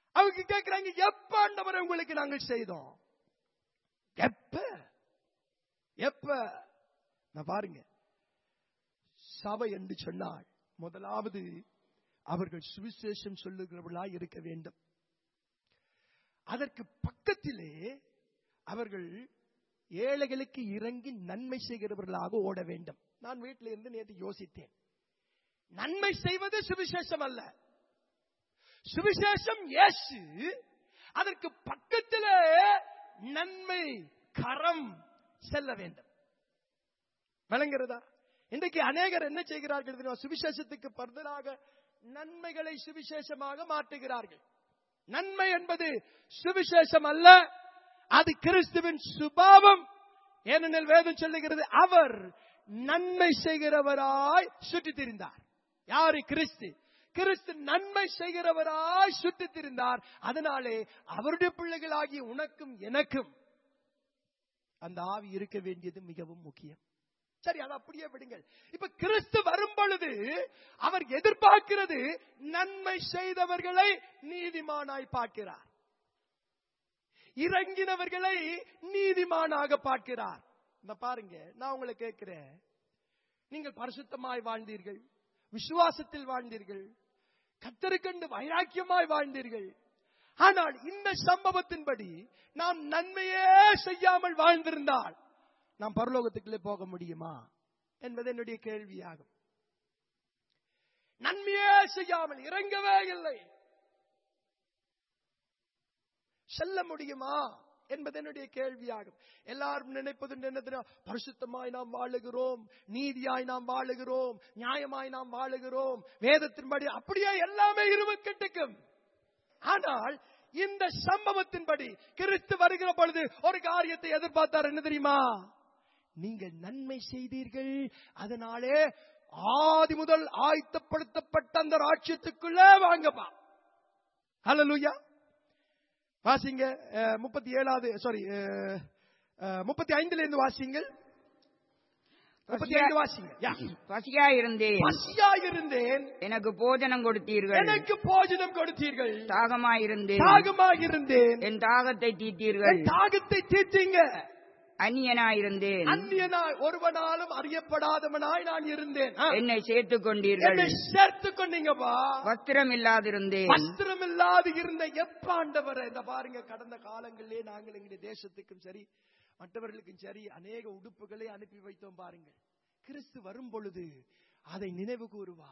அவங்க கேட்கிறாங்க, எப்ப ஆண்டவரே உங்களுக்கு நாங்கள் செய்தோம்? எப்ப எப்ப நான் பாருங்க, சபை என்று சொன்னால் முதலாவது அவர்கள் சுவிசேஷம் சொல்லுகிறவர்களாய் இருக்க வேண்டும். அதற்கு பக்கத்திலே அவர்கள் ஏழைகளுக்கு இறங்கி நன்மை செய்கிறவர்களாக ஓட வேண்டும். நான் வீட்டில இருந்து நேற்று யோசித்தேன், நன்மை செய்வது சுவிசேஷம் அல்ல, சுவிசேஷம் இயேசு. அதற்கு பக்கத்திலே நன்மை கரம் செல்ல வேண்டும். விளங்குகிறதா? இன்றைக்கு அநேகர் என்ன செய்கிறார்கள்? சுவிசேஷத்துக்கு பதிலாக நன்மைகளை சுவிசேஷமாக மாற்றுகிறார்கள். நன்மை என்பது சுவிசேஷம் அல்ல, அது கிறிஸ்துவின் சுபாவம். ஏனெனில் வேதம் சொல்லுகிறது, அவர் நன்மை செய்கிறவராய் சுற்றி திரிந்தார். யாரு? கிறிஸ்து. கிறிஸ்து நன்மை செய்கிறவராய் சுற்றி திரிந்தார். அதனாலே அவருடைய பிள்ளைகளாகிய உனக்கும் எனக்கும் அந்த ஆவி இருக்க வேண்டியது மிகவும் முக்கியம். சரி, அதை அப்படியே விடுங்கள். இப்ப கிறிஸ்து வரும் பொழுது அவர் எதிர்பார்க்கிறது, நன்மை செய்தவர்களை நீதிமானாய் பார்க்கிறார், இறங்கினவர்களை நீதிமானாக பார்க்கிறார். இந்த பாருங்க, நான் உங்களை கேட்கிறேன், நீங்கள் பரிசுத்தமாய் வாழ்ந்தீர்கள், விசுவாசத்தில் வாழ்ந்தீர்கள், கர்த்தருக்கென்று வைராக்கியமாய் வாழ்ந்தீர்கள். ஆனால் இந்த சம்பவத்தின்படி நாம் நன்மையே செய்யாமல் வாழ்ந்திருந்தால் நாம் பரலோகத்துக்குள்ளே போக முடியுமா என்பது என்னுடைய கேள்வியாகும். நன்மையே செய்யாமல் இறங்கவே இல்லை, செல்ல முடியுமா என்பது என்னுடைய கேள்வியாகும். எல்லாரும் நினைப்பது என்ன? பரிசுத்தமாய் நாம் வாழுகிறோம், நீதியாய் நாம் வாழுகிறோம், நியாயமாய் நாம் வாழுகிறோம், வேதத்தின்படி அப்படியே எல்லாமே இருவக்கட்டுக்கும். ஆனால் இந்த சம்பவத்தின்படி கிறிஸ்து வருகிற பொழுது ஒரு காரியத்தை எதிர்பார்த்தார். என்ன தெரியுமா? நீங்கள் நன்மை செய்தீர்கள், அதனாலே ஆதி முதல் ஆயத்தப்படுத்தப்பட்ட அந்த ராஜ்யத்துக்குள்ளே வாங்கப்பா. ஹல்லேலூயா. வாசிங்க முப்பத்தி ஏழாவது சாரி முப்பத்தி ஐந்துல இருந்து வாசிங்கள். முப்பத்தி ஐந்து வாசிங்க. பசியாயிருந்தேன் பசியாயிருந்தேன் எனக்கு போஜனம் கொடுத்தீர்கள், எனக்கு போஜனம் கொடுத்தீர்கள். தாகமாயிருந்தேன் தாகமாயிருந்தேன் என் தாகத்தை தீர்த்தீர்கள், தாகத்தை தீர்த்தீங்க. அந்நியனாயிருந்தேன் அந்நியனாய் ஒருவனாலும் அறியப்படாதவனாய் நான் இருந்தேன், என்னை சேர்த்துக் கொண்டீர்கள். என்னை சேர்த்துக் கொண்டீங்கப்பா. வஸ்திரம் இல்லாதிருந்தேன், வஸ்திரம் இல்லாது இருந்த எப்ப ஆண்டவரே. இந்த பாருங்க, கடந்த காலங்களிலே நாங்கள் எங்களுடைய தேசத்துக்கும் சரி மற்றவர்களுக்கும் சரி அநேக உடுப்புகளை அனுப்பி வைத்தோம். பாருங்கள், கிறிஸ்து வரும் பொழுது அதை நினைவு கூறுவா.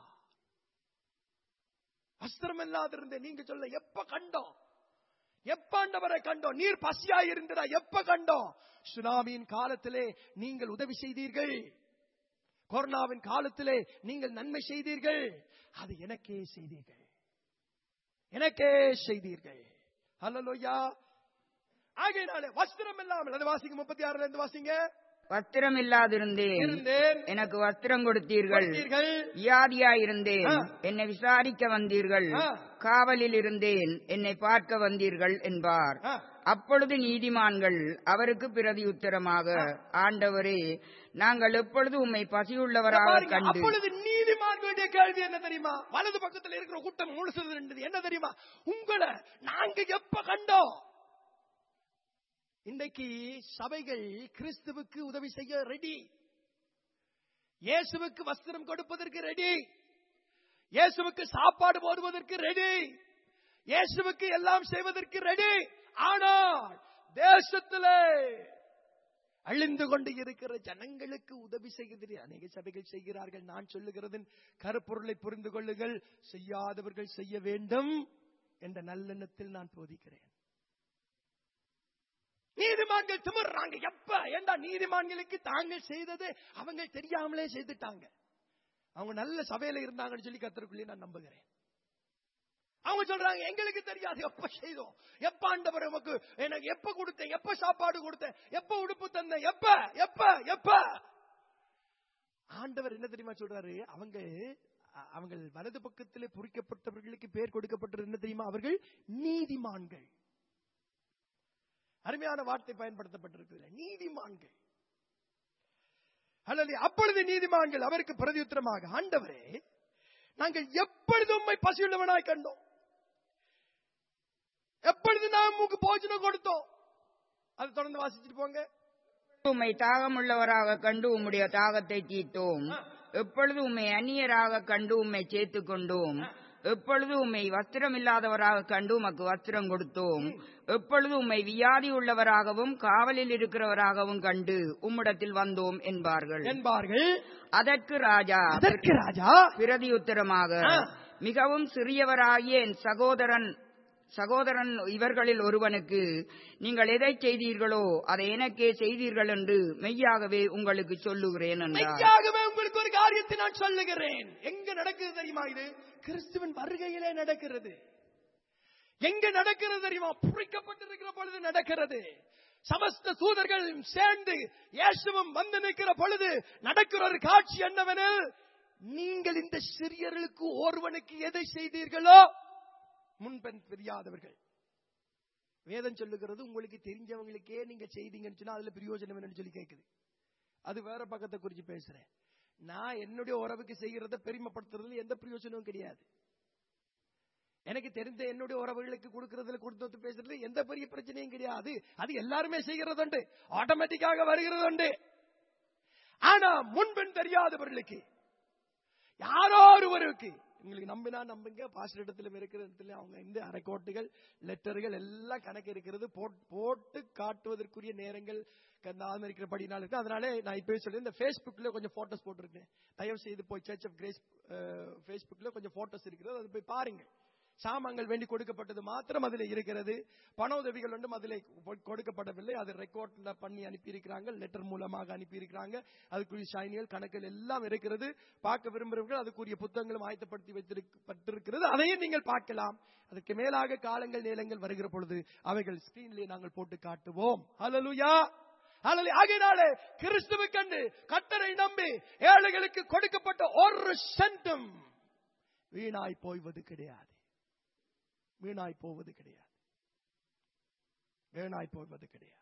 வஸ்திரம் இல்லாதிருந்தேன், நீங்க சொல்ல எப்ப கண்டோம்? எப்ப ஆண்டவரை கண்டோம்? நீர் பசியாய் இருந்ததா? எப்ப கண்டோம்? சுனாமியின் காலத்திலே நீங்கள் உதவி செய்தீர்கள், கொரோனாவின் காலத்திலே நீங்கள் நன்மை செய்தீர்கள், அது எனக்கே செய்தீர்கள், எனக்கே செய்தீர்கள். ஹல்லேலூயா. ஆகையினாலே வஸ்திரம் இல்லாமல், அது வாசிங்க முப்பத்தி ஆறுல இருந்து வாசிங்க. வஸ்திரம் இல்லாதிருந்தேன் எனக்கு வஸ்திரம் கொடுத்தீர்கள், வியாதியாயிருந்தேன் என்னை விசாரிக்க வந்தீர்கள், காவலில் இருந்தேன் என்னை பார்க்க வந்தீர்கள் என்பார். அப்பொழுது நீதிமான்கள் அவருக்கு பிரதி உத்தரமாக, ஆண்டவரே, நாங்கள் எப்பொழுது உம்மை பசியுள்ளவராக கண்டு. அப்பொழுது நீதிமான்களுடைய கேள்வி என்ன தெரியுமா? வலது பக்கத்தில் இருக்கிற கூட்டம் முழுசு என்ன தெரியுமா? உங்களை நாங்க எப்ப கண்டோம்? இன்றைக்கு சபைகள் கிறிஸ்துவுக்கு உதவி செய்ய ரெடி, இயேசுவுக்கு வஸ்திரம் கொடுப்பதற்கு ரெடி, இயேசுவுக்கு சாப்பாடு போடுவதற்கு ரெடி, இயேசுவுக்கு எல்லாம் செய்வதற்கு ரெடி. ஆனால் தேசத்திலே அழிந்து கொண்டு இருக்கிற ஜனங்களுக்கு உதவி செய்கிறது அநேக சபைகள் செய்கிறார்கள். நான் சொல்லுகிறதின் கருப்பொருளை புரிந்து கொள்ளுங்கள். செய்யாதவர்கள் செய்ய வேண்டும் என்ற நல்லெண்ணத்தில் நான் போதிக்கிறேன். நீதிமான்கள் திமிர்றாங்க. எப்ப? ஏண்டா நீதிமான்களுக்கு தாங்கள் செய்தது அவங்க தெரியாமலே செய்துட்டாங்க. அவங்க நல்ல சபையில இருந்தாங்கன்னு சொல்லி கர்த்தருக்குள்ளே நான் நம்புகிறேன். அவங்க சொல்றாங்க, எங்களுக்கு தெரியாது எப்ப செய்தோம், எப்ப ஆண்டவர் உமக்கு எனக்கு எப்ப கொடுத்தேன், எப்ப சாப்பாடு கொடுத்தேன், எப்ப உடுப்பு தந்தேன், எப்ப எப்ப எப்ப. ஆண்டவர் என்ன தெரியுமா சொல்றாரு? அவங்க அவங்க வலது பக்கத்திலே பொறிக்கப்பட்டவர்களுக்கு பேர் கொடுக்கப்பட்டது என்ன தெரியுமா? அவர்கள் நீதிமான்கள். அருமையான வார்த்தை பயன்படுத்தப்பட்டிருக்கிறது, நீதிமான்கள். அப்பொழுது நீதிமான்கள் அவருக்கு பிரதியுத்தரமாக, ஆண்டவரே, நாங்கள் எப்பொழுது உம்மை பசியுள்ளவனாய் கண்டோம், எப்பொழுது நாம் உங்களுக்கு போஜனம் கொடுத்தோம்? அது தொடர்ந்து வாசிச்சுட்டு போங்க. உம்மை தாகமுள்ளவராக கண்டு உம்முடைய தாகத்தை தீர்த்தோம். எப்பொழுது உம்மை அந்நியராக கண்டு உம்மை சேர்த்துக் கொண்டோம். எப்பொழுது உம்மை வஸ்திரம் இல்லாதவராக கண்டு உமக்கு வஸ்திரம் கொடுத்தோம். எப்பொழுது உம்மை வியாதி உள்ளவராகவும் காவலில் இருக்கிறவராகவும் கண்டு உம்மிடத்தில் வந்தோம் என்பார்கள் என்பார்கள். அதற்கு ராஜா அதற்கு ராஜா பிரதியுத்தரமாக, மிகவும் சிறியவராகிய என் சகோதரன் சகோதரன் இவர்களில் ஒருவனுக்கு நீங்கள் எதை செய்தீர்களோ அதை எனக்கே செய்தீர்கள் என்று மெய்யாகவே உங்களுக்கு சொல்லுகிறேன் என்றார். மெய்யாகவே உங்களுக்கு ஒரு காரியத்தை நான் சொல்லுகிறேன். எங்க நடக்குது தெரியுமா? இது கிறிஸ்துவின் வருகையிலே நடக்கிறது. எங்க நடக்கிறது தெரியுமா? புரிக்கப்பட்டிருக்கிற பொழுது நடக்கிறது. சமஸ்த தூதர்கள் சேர்ந்து இயேசுவும் வந்து நிற்கிற பொழுது நடக்கிற ஒரு காட்சி என்னவெனில், நீங்கள் இந்த சிறியர்களுக்கு ஒருவனுக்கு எதை செய்தீர்களோ, முன்பெண் தெரியாதவர்கள், வேதம் சொல்லுகிறது உங்களுக்கு தெரிஞ்சவங்களுக்கே நீங்க செய்தீங்கன்னு சொன்னா அதுல பிரயோஜனம் என்னன்னு சொல்லி கேட்குது. அது வேற பக்கத்தை குறிச்சு பேசுறேன். நான் என்னுடைய உறவுக்கு செய்கிறத பெருமைப்படுத்துறதுல எந்த பிரயோஜனமும் கிடையாது. எனக்கு தெரிந்த என்னுடைய உறவுகளுக்கு கொடுக்கறதுல கொடுத்து பேசுறது எந்த பெரிய பிரச்சனையும் கிடையாது. அது எல்லாருமே செய்கிறது உண்டு, ஆட்டோமேட்டிக்காக வருகிறது உண்டு. ஆனா முன்பெண் தெரியாதவர்களுக்கு, யாரோ ஒருவருக்கு, உங்களுக்கு நம்பினா நம்புங்க, பாஸ்டர் இடத்துல இருக்கிற இடத்துல அவங்க இந்த அரைக்கோட்டுகள் லெட்டர்கள் எல்லாம் கணக்கு இருக்கிறது, போட்டு காட்டுவதற்குரிய நேரங்கள் இருக்கிறபடினால இருக்கு. அதனால நான் இப்ப சொல்றேன், இந்த பேஸ்புக்ல கொஞ்சம் போட்டோஸ் போட்டிருக்கேன். தயவு செய்து போய் சர்ச் ஆஃப் கிரேஸ் பேஸ்புக்ல கொஞ்சம் போட்டோஸ் இருக்கிறது, அது போய் பாருங்க. சாமான்கள் வேண்டி கொடுக்கப்பட்டது மாத்திரம் அதில் இருக்கிறது, பண உதவிகள் ஒன்றும் அதில் கொடுக்கப்படவில்லை. அது ரெக்கார்ட்ல பண்ணி அனுப்பி இருக்கிறாங்க, லெட்டர் மூலமாக அனுப்பி இருக்கிறாங்க. அதுக்குரிய சைனிகள் கணக்கில் எல்லாம் இருக்கிறது. பார்க்க விரும்புகிறவர்கள் அதுக்குரிய புத்தகங்களும் ஆயத்தப்படுத்தி வைத்திருக்கிறது, அதையும் நீங்கள் பார்க்கலாம். அதற்கு மேலாக காலங்கள் நேரங்கள் வருகிற பொழுது அவைகள் ஸ்கிரீன்லேயே நாங்கள் போட்டு காட்டுவோம். ஹல்லேலூயா. ஆகையினாலே கிறிஸ்துவை கண்டு கர்த்தரை நம்பி ஏழைகளுக்கு கொடுக்கப்பட்ட ஒரு சென்டும் வீணாய் போய்வது கிடையாது. வீணாய் போவது கிடையாது. வீணாய் போவது கிடையாது.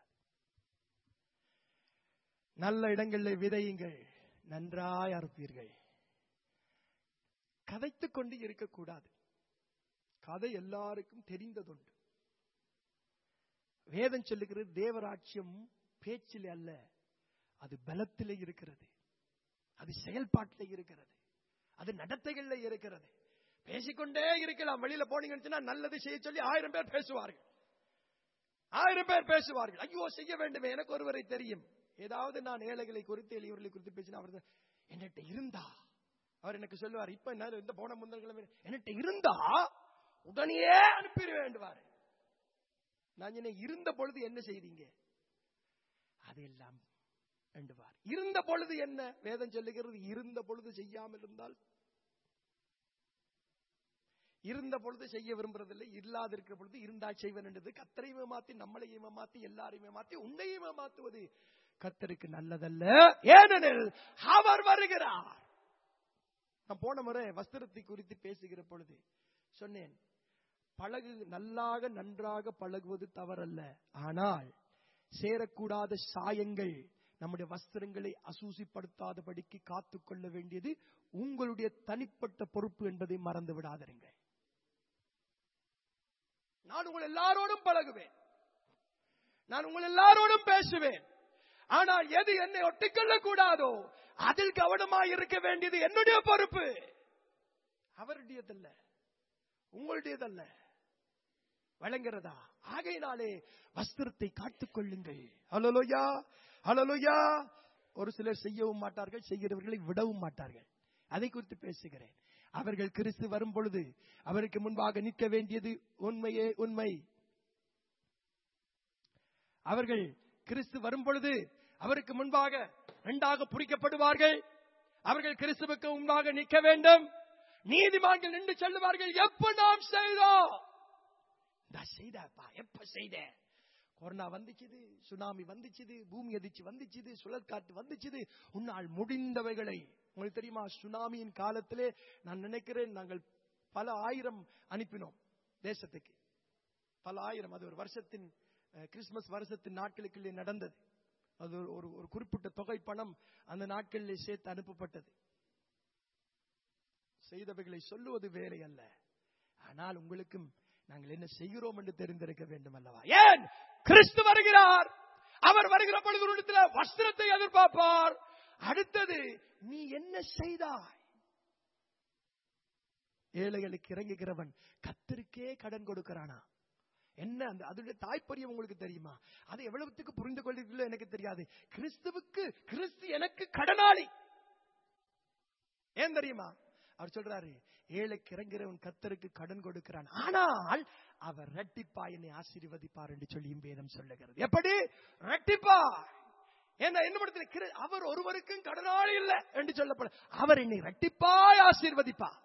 நல்ல இடங்களில் விதையுங்கள், நன்றாய் அறுப்பீர்கள். கதைத்துக் கொண்டு இருக்கக்கூடாது. கதை எல்லாருக்கும் தெரிந்ததுண்டு. வேதம் சொல்லுகிறது, தேவராட்சியம் பேச்சிலே அல்ல, அது பலத்திலே இருக்கிறது, அது செயல்பாட்டிலே இருக்கிறது, அது நடத்தைகளில் இருக்கிறது. பேசிக்கொண்டே இருக்கலாம். வெளியில போனீங்கன்னா நல்லது செய்ய சொல்லி ஆயிரம் பேர் பேசுவார்கள், ஆயிரம் பேர் பேசுவார்கள். ஐயோ செய்ய வேண்டுமே. எனக்கு ஒருவரை தெரியும், ஏதாவது நான் ஏழைகளை குறித்து எளியவர்களை குறித்து பேசினா அவர் என்னட்ட இருந்தா அவர் எனக்கு சொல்லுவார், இப்ப என்ன இந்த போன முந்தல்கிழமை என்னட்ட இருந்தா உடனே அனுப்பிட வேண்டுவார். நான் என்ன இருந்த பொழுது என்ன செய்தீங்க? அதெல்லாம் வேண்டுவார். இருந்த பொழுது என்ன? வேதம் சொல்லுகிறது, இருந்த பொழுது செய்யாமல் இருந்தால், இருந்த பொழுது செய்ய விரும்புறதில்லை, இல்லாத இருக்கிற பொழுது இருந்தா செய்வன் என்றது. கத்தரையுமே மாத்தி நம்மளையுமே மாத்தி எல்லாரையுமே மாத்தி உன்னையுமே மாத்துவது கத்தருக்கு நல்லதல்ல. ஏனெனில் அவர் வருகிறார். நான் போன முறை வஸ்திரத்தை குறித்து பேசுகிற பொழுது சொன்னேன், பழகு நல்லாக நன்றாக பழகுவது தவறல்ல, ஆனால் சேரக்கூடாத சாயங்கள் நம்முடைய வஸ்திரங்களை அசூசிப்படுத்தாதபடிக்கு காத்துக்கொள்ள வேண்டியது உங்களுடைய தனிப்பட்ட பொறுப்பு என்பதை மறந்து விடாதீர்கள். நான் உங்கள் எல்லாரோடும் பழகுவேன், நான் உங்கள் எல்லாரோடும் பேசுவேன், ஆனால் எது என்னை ஒட்டிக்கொள்ள கூடாதோ அதில் கவனமாக இருக்க வேண்டியது என்னுடைய பொறுப்பு, அவருடையதல்ல, உங்களுடையதல்ல. வழங்குறதா? ஆகையினாலே வஸ்திரத்தை காத்துக் கொள்ளுங்கள். ஹல்லேலூயா, ஹல்லேலூயா. ஒரு சிலர் செய்யவும் மாட்டார்கள், செய்கிறவர்களை விடவும் மாட்டார்கள். அதை குறித்து பேசுகிறேன். அவர்கள் கிறிஸ்து வரும் பொழுது அவருக்கு முன்பாக நிற்க வேண்டியது உண்மையே உண்மை. அவர்கள் கிறிஸ்து வரும் பொழுது அவருக்கு முன்பாக இரண்டாக புரிக்கப்படுவார்கள். அவர்கள் கிறிஸ்துவுக்கு முன்பாக நிற்க வேண்டும். நீதிமான்கள் நின்று சொல்லுவார்கள், எப்ப நாம் செய்தோம், செய்தப்பா, எப்ப செய்த? கொரோனா வந்துச்சுது, சுனாமி வந்துச்சுது, பூமி அதிர்ச்சி வந்துச்சுது, சுழற்காற்று வந்துச்சுது, உன்னால் முடிந்தவைகளை. உங்களுக்கு தெரியுமா, சுனாமியின் காலத்திலே நான் நினைக்கிறேன் நாங்கள் பல ஆயிரம் அனுப்பினோம் தேசத்துக்கு, பல ஆயிரம். அது ஒரு வருஷத்தின் கிறிஸ்துமஸ் வருஷத்தின் நாட்களுக்குள்ளே நடந்தது. அது ஒரு ஒரு குறிப்பிட்ட தொகை பணம் அந்த நாட்களிலே சேர்த்து அனுப்பப்பட்டது. செய்தவைகளை சொல்லுவது வேலை அல்ல, ஆனால் உங்களுக்கும் நாங்கள் என்ன செய்கிறோம் என்று தெரிந்திருக்க வேண்டும் அல்லவா? ஏன் கிறிஸ்து வருகிறார், அவர் வருகிற பொழுது உன்னிடத்தில் வஸ்திரத்தை எதிர்பார்ப்பார். அடுத்தது நீ என்ன செய்தாய்? ஏழைகளுக்கு இறங்குகிறவன் கர்த்தருக்கே கடன் கொடுக்கிறானா? என்ன அந்த அதோட தாய்ப்பரியம் உங்களுக்கு தெரியுமா? அதை எவ்வளவுக்கு புரிந்து கொள்கிறீர்களோ எனக்கு தெரியாது. கிறிஸ்துவுக்கு கிறிஸ்து எனக்கு கடனாளி. ஏன் தெரியுமா? அவர் சொல்றாரு, ஏழைக்கு இறங்குகிறவன் கர்த்தருக்கு கடன் கொடுக்கிறான், ஆனால் அவர் இரட்டிப்பா என்னை ஆசீர்வதிப்பார் என்று சொல்லி வேதம் சொல்லுகிறது. எப்படி இரட்டிப்பா? என்ன என்ன அவர் ஒருவருக்கும் கடனாளி இல்லை என்று சொல்லப்பட, அவர் என்னை இரட்டிப்பாய் ஆசீர்வதிப்பார்.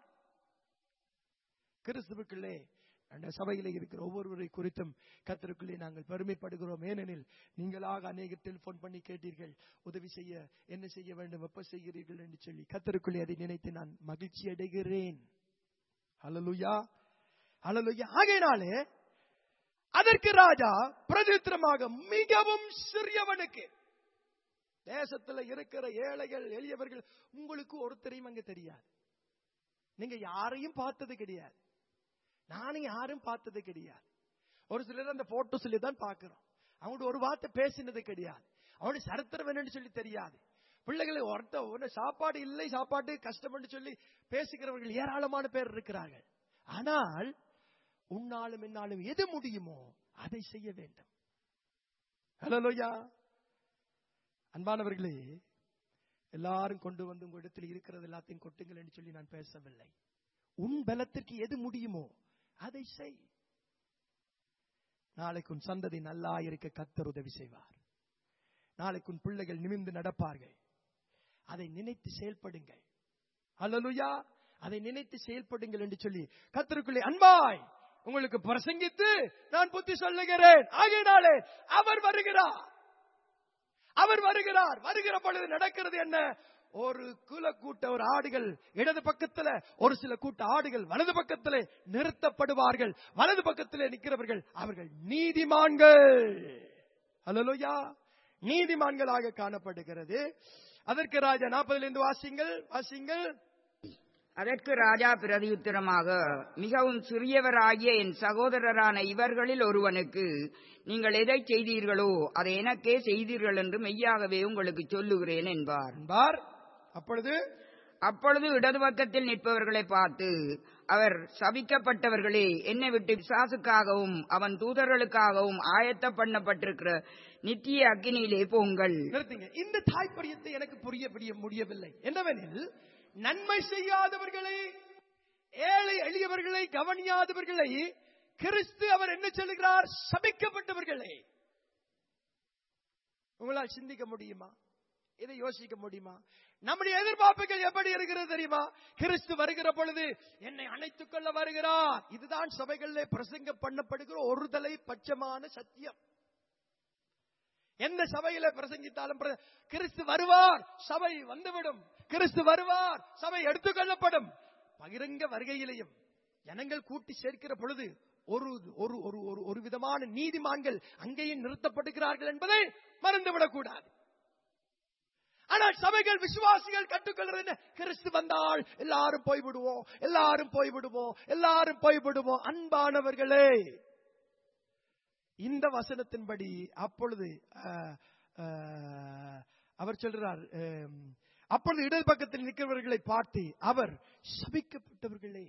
கிறிஸ்துவுக்குள்ளே அந்த சபையிலே இருக்கிற ஒவ்வொருவரை குறித்தும் கர்த்தருக்குள்ளே நாங்கள் பெருமைப்படுகிறோம். ஏனெனில் நீங்களாக அநேக டெலிபோன் பண்ணி கேட்டீர்கள், உதவி செய்ய என்ன செய்ய வேண்டும், எப்ப செய்கிறீர்கள் என்று சொல்லி. கர்த்தருக்குள்ளே அதை நினைத்து நான் மகிழ்ச்சி அடைகிறேன். ஹல்லேலூயா, ஹல்லேலூயா. ஆகையினாலே அதற்கு ராஜா பிரதித்திரமாக மிகவும் சிறியவனுக்கு, தேசத்தில் இருக்கிற ஏழைகள் எளியவர்கள் உங்களுக்கு ஒருத்தரையும் அங்க தெரியாது, நீங்க யாரையும் பார்த்தது கிடையாது, நானும் யாரும் பார்த்தது கிடையாது. ஒரு சிலர் அந்த போட்டோஸ்ல தான் பார்க்கிறோம். அவங்களோட ஒரு வார்த்தை பேசினது கிடையாது, அவனுடைய சரித்திரம் என்னன்னு சொல்லி தெரியாது. பிள்ளைகளை ஒருத்த ஒரு சாப்பாடு இல்லை, சாப்பாடு கஷ்டம் என்று சொல்லி பேசுகிறவர்கள் ஏராளமான பேர் இருக்கிறார்கள். ஆனால் உன்னாலும் என்னாலும் எது முடியுமோ அதை செய்ய வேண்டும். ஹல்லேலூயா. அன்பானவர்களே, எல்லாரும் கொண்டு வந்து உங்க இடத்தில் இருக்கிறது எல்லாத்தையும் கொட்டுங்கள் என்று சொல்லி நான் பேசவில்லை. உன் பலத்திற்கு எது முடியுமோ அதை செய். நாளைக்கு உன் சந்ததி நல்லா இருக்க கர்த்தர் உதவி செய்வார். நாளைக்கு உன் பிள்ளைகள் நிமிர்ந்து நடப்பார்கள். அதை நினைத்து செயல்படுங்கள். ஹல்லேலூயா. அதை நினைத்து செயல்படுங்கள் என்று சொல்லி கர்த்தருக்குள்ளே அன்பாய் உங்களுக்கு பிரசங்கித்து நான் புத்தி சொல்லுகிறேன். ஆகையினாலே அவர் வருகிறார், அவர் வருகிறார். வருகிற பொழுது நடக்கிறது என்ன? ஒரு குல கூட்ட ஒரு ஆடுகள் இடது பக்கத்துல, ஒரு சில கூட்ட ஆடுகள் வலது பக்கத்துல நிறுத்தப்படுவார்கள். வலது பக்கத்திலே நிற்கிறவர்கள் அவர்கள் நீதிமான்கள். ஹல்லேலூயா. நீதிமான்களாக காணப்படுகிறது. அதற்கு ராஜா நாற்பதுல இருந்து வாசிங்கள் வாசிங்கள். அதற்கு ராஜா பிரதியுத்தரமாக, மிகவும் சிறியவராகிய என் சகோதரரான இவர்களில் ஒருவனுக்கு நீங்கள் எதை செய்தீர்களோ அதை எனக்கே செய்தீர்கள் என்று மெய்யாகவே உங்களுக்கு சொல்லுகிறேன் என்பார். அப்பொழுது அப்பொழுது இடது பக்கத்தில் நிற்பவர்களை பார்த்து அவர், சபிக்கப்பட்டவர்களே, என்னை விட்டு பிசாசுக்காகவும் அவன் தூதர்களுக்காகவும் ஆயத்த பண்ணப்பட்டிருக்கிற நித்திய அக்கினியிலே போங்கள். இந்த தாய்ப்பரியத்தை எனக்கு புரிய முடியவில்லை. என்னவெனில், நன்மை செய்யாதவர்களை, ஏழை எளியவர்களை கவனியாதவர்களை கிறிஸ்து அவர் என்ன சொல்லுகிறார்? சபிக்கப்பட்டவர்களே. உங்களால் சிந்திக்க முடியுமா? இதை யோசிக்க முடியுமா? நம்முடைய எதிர்பார்ப்புகள் எப்படி இருக்கிறது தெரியுமா? கிறிஸ்து வருகிற பொழுது என்னை அணைத்துக் கொள்ள வருகிறார். இதுதான் சபைகளிலே பிரசங்க பண்ணப்படுகிற ஒருதலை பட்சமான சத்தியம். எந்த சபையில பிரசங்கித்தாலும் கிறிஸ்து வருவார், சபை வந்துவிடும். கிறிஸ்து வருவார், சபை எடுத்துக்கொள்ளப்படும். பகிரங்க வருகையிலையும் ஜனங்கள் கூட்டி சேர்க்கிற பொழுது ஒரு ஒரு ஒரு விதமான நீதிமான்கள் அங்கேயும் நிறுத்தப்படுகிறார்கள் என்பதை மறந்துவிடக் கூடாது. ஆனால் சபைகள், விசுவாசிகள் கற்றுக்கொள்றது என்ன? கிறிஸ்து வந்தால் எல்லாரும் போய்விடுவோம், எல்லாரும் போய்விடுவோம், எல்லாரும் போய்விடுவோம். அன்பானவர்களே, இந்த வசனத்தின்படி அப்பொழுது அவர் சொல்றார், அப்பொழுது இடது பக்கத்தில் நிற்கிறவர்களை பார்த்து அவர், சபிக்கப்பட்டவர்களே.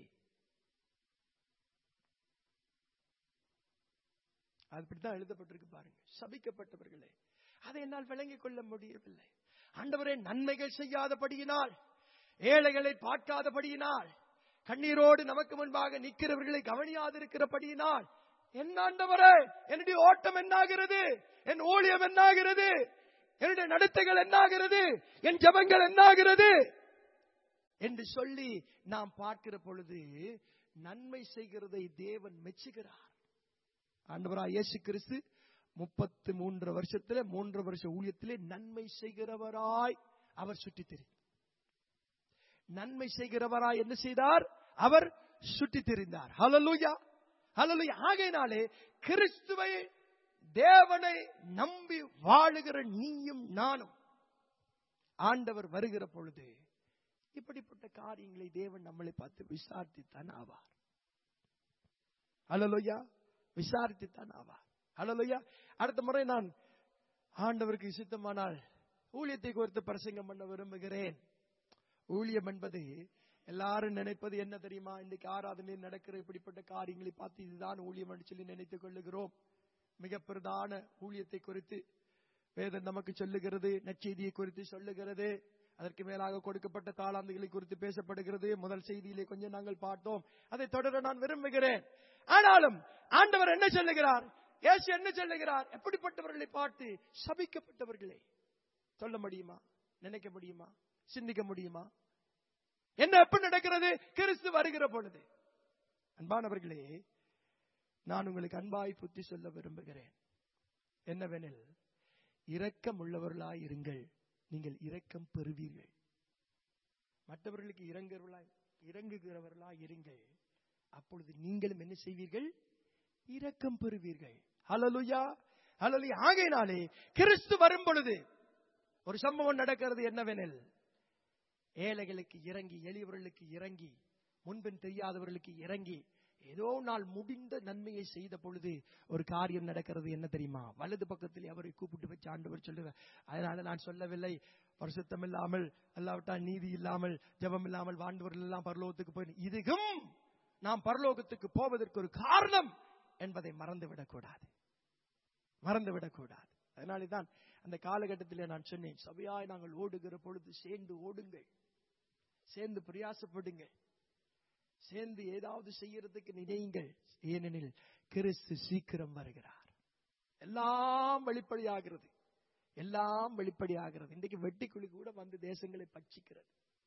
அப்படித்தான் எழுதப்பட்டிருக்கு பாருங்க, சபிக்கப்பட்டவர்களே. அதை என்னால் விளங்கிக் கொள்ள முடியவில்லை. ஆண்டவரே, நன்மைகள் செய்யாதபடியினால், ஏழைகளை பார்க்காதபடியினால், கண்ணீரோடு நமக்கு முன்பாக நிற்கிறவர்களை கவனியாதிருக்கிறபடியினால், என் ஆண்டவரே, என்னுடைய ஓட்டம் என்னாகிறது? என் ஊழியம் என்னாகிறது? என்னுடைய நடத்தைகள் என்னாகிறது? என் ஜெபங்கள் என்னாகிறது என்று சொல்லி நாம் பார்க்கிற பொழுது நன்மை செய்கிறதை தேவன் மெச்சுகிறார். ஆண்டவராய் இயேசு கிறிஸ்து முப்பத்தி மூன்று வருஷத்துல மூன்று வருஷ ஊழியத்திலே நன்மை செய்கிறவராய் அவர் சுற்றி தெரிந்தார். நன்மை செய்கிறவராய் என்ன செய்தார்? அவர் சுற்றி தெரிந்தார். ஹல்லேலூயா, ஹல்லேலூயா. ஆகையினாலே கிறிஸ்துவை, தேவனை நம்பி வாழுகிற நீயும் நானும், ஆண்டவர் வருகிற பொழுது இப்படிப்பட்ட காரியங்களை தேவன் நம்மளை பார்த்து விசாரித்துத்தான் ஆவார். அல்லேலூயா. விசாரித்துத்தான் ஆவார். அல்லேலூயா. அடுத்த முறை நான் ஆண்டவருக்கு சித்தமானால் ஊழியத்தை குறித்து பிரசங்கம் பண்ண விரும்புகிறேன். ஊழியம் என்பது எல்லாரும் நினைப்பது என்ன தெரியுமா? இன்னைக்கு ஆராதனையில் நடக்கிற இப்படிப்பட்ட காரியங்களை பார்த்து இதுதான் ஊழியம் என்று சொல்லி நினைத்துக் கொள்ளுகிறோம். மிக பிரதான ஊழியத்தை குறித்து வேதம் நமக்கு சொல்லுகிறது, நற்செய்தியை குறித்து சொல்லுகிறது, அதற்கு மேலாக கொடுக்கப்பட்ட தாளாந்துகளை குறித்து பேசப்படுகிறது. முதல் செய்தியிலே கொஞ்சம் நாங்கள் பார்த்தோம். அதை தொடர நான் விரும்புகிறேன். ஆனாலும் ஆண்டவர் என்ன சொல்லுகிறார்? இயேசு என்ன சொல்லுகிறார்? எப்படிப்பட்டவர்களை பார்த்து? சபிக்கப்பட்டவர்களே. சொல்ல முடியுமா? நினைக்க முடியுமா? சிந்திக்க முடியுமா? என்ன எப்படி நடக்கிறது? கிறிஸ்து வருகிற பொழுது. அன்பானவர்களே, நான் உங்களுக்கு அன்பாய் புத்தி சொல்ல விரும்புகிறேன். என்னவெனில், இரக்கம் உள்ளவர்களாய் இருங்கள், நீங்கள் இரக்கம் பெறுவீர்கள். மற்றவர்களுக்கு இறங்குகிறவர்களாய் இறங்குகிறவர்களாய் இருங்கள், அப்பொழுது நீங்களும் என்ன செய்வீர்கள்? இரக்கம் பெறுவீர்கள். ஹல்லேலூயா, ஹல்லேலூயா. ஆகையினாலே கிறிஸ்து வரும் பொழுது ஒரு சம்பவம் நடக்கிறது. என்னவெனில், ஏழைகளுக்கு இறங்கி, எளியவர்களுக்கு இறங்கி, முன்பின் தெரியாதவர்களுக்கு இறங்கி, ஏதோ நாள் முடிந்த நன்மையை செய்த பொழுது ஒரு காரியம் நடக்கிறது. என்ன தெரியுமா? வலது பக்கத்தில் அவரை கூப்பிட்டு வச்சு ஆண்டவர் சொல்லுவார். அதனால நான் சொல்லவில்லை, பரிசுத்தம் இல்லாமல், அல்லாவிட்டால் நீதி இல்லாமல், ஜெபம் இல்லாமல் வாழ்ந்தவர்கள் எல்லாம் பரலோகத்துக்கு போய், இதுவும் நாம் பரலோகத்துக்கு போவதற்கு ஒரு காரணம் என்பதை மறந்துவிடக் கூடாது, மறந்துவிடக் கூடாது. அதனால்தான் அந்த காலகட்டத்திலே நான் சொன்னேன், சபையாய் நாங்கள் ஓடுகிற பொழுது சேர்ந்து ஓடுங்கள், சேர்ந்து பிரயாசப்படுங்க, சேர்ந்து ஏதாவது செய்யறதுக்கு நினையுங்கள். ஏனெனில் கிறிஸ்து சீக்கிரம் வருகிறார். எல்லாம் வெளிப்படையாகிறது, எல்லாம் வெளிப்படையாகிறது. இன்றைக்கு வெட்டிக்குழி கூட வந்து தேசங்களை பட்சிக்கிறது,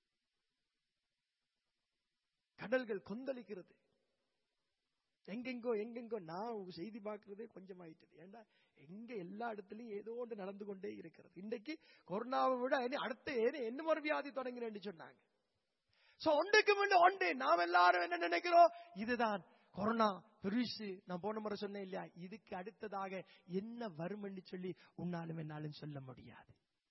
கடல்கள் கொந்தளிக்கிறது. எங்கெங்கோ எங்கெங்கோ நான் செய்தி பார்க்கிறதே கொஞ்சம் ஆயிட்டது. ஏன்னா எங்க எல்லா இடத்துலயும் ஏதோ ஒன்று நடந்து கொண்டே இருக்கிறது. இன்றைக்கு கொரோனாவை விட அடுத்த என்ன ஒரு வியாதி தொடங்கினு சொன்னாங்க. சோ ஒன்றுக்கு முன்ன ஒன்று நாம் எல்லாரும் என்ன நினைக்கிறோம்? இதுதான் கொரோனா பெருசு. நான் போன முறை சொன்னேன் இல்லையா, இதுக்கு அடுத்ததாக என்ன வரும் என்று சொல்லி உன்னாலும் என்னாலும் சொல்ல முடியாது.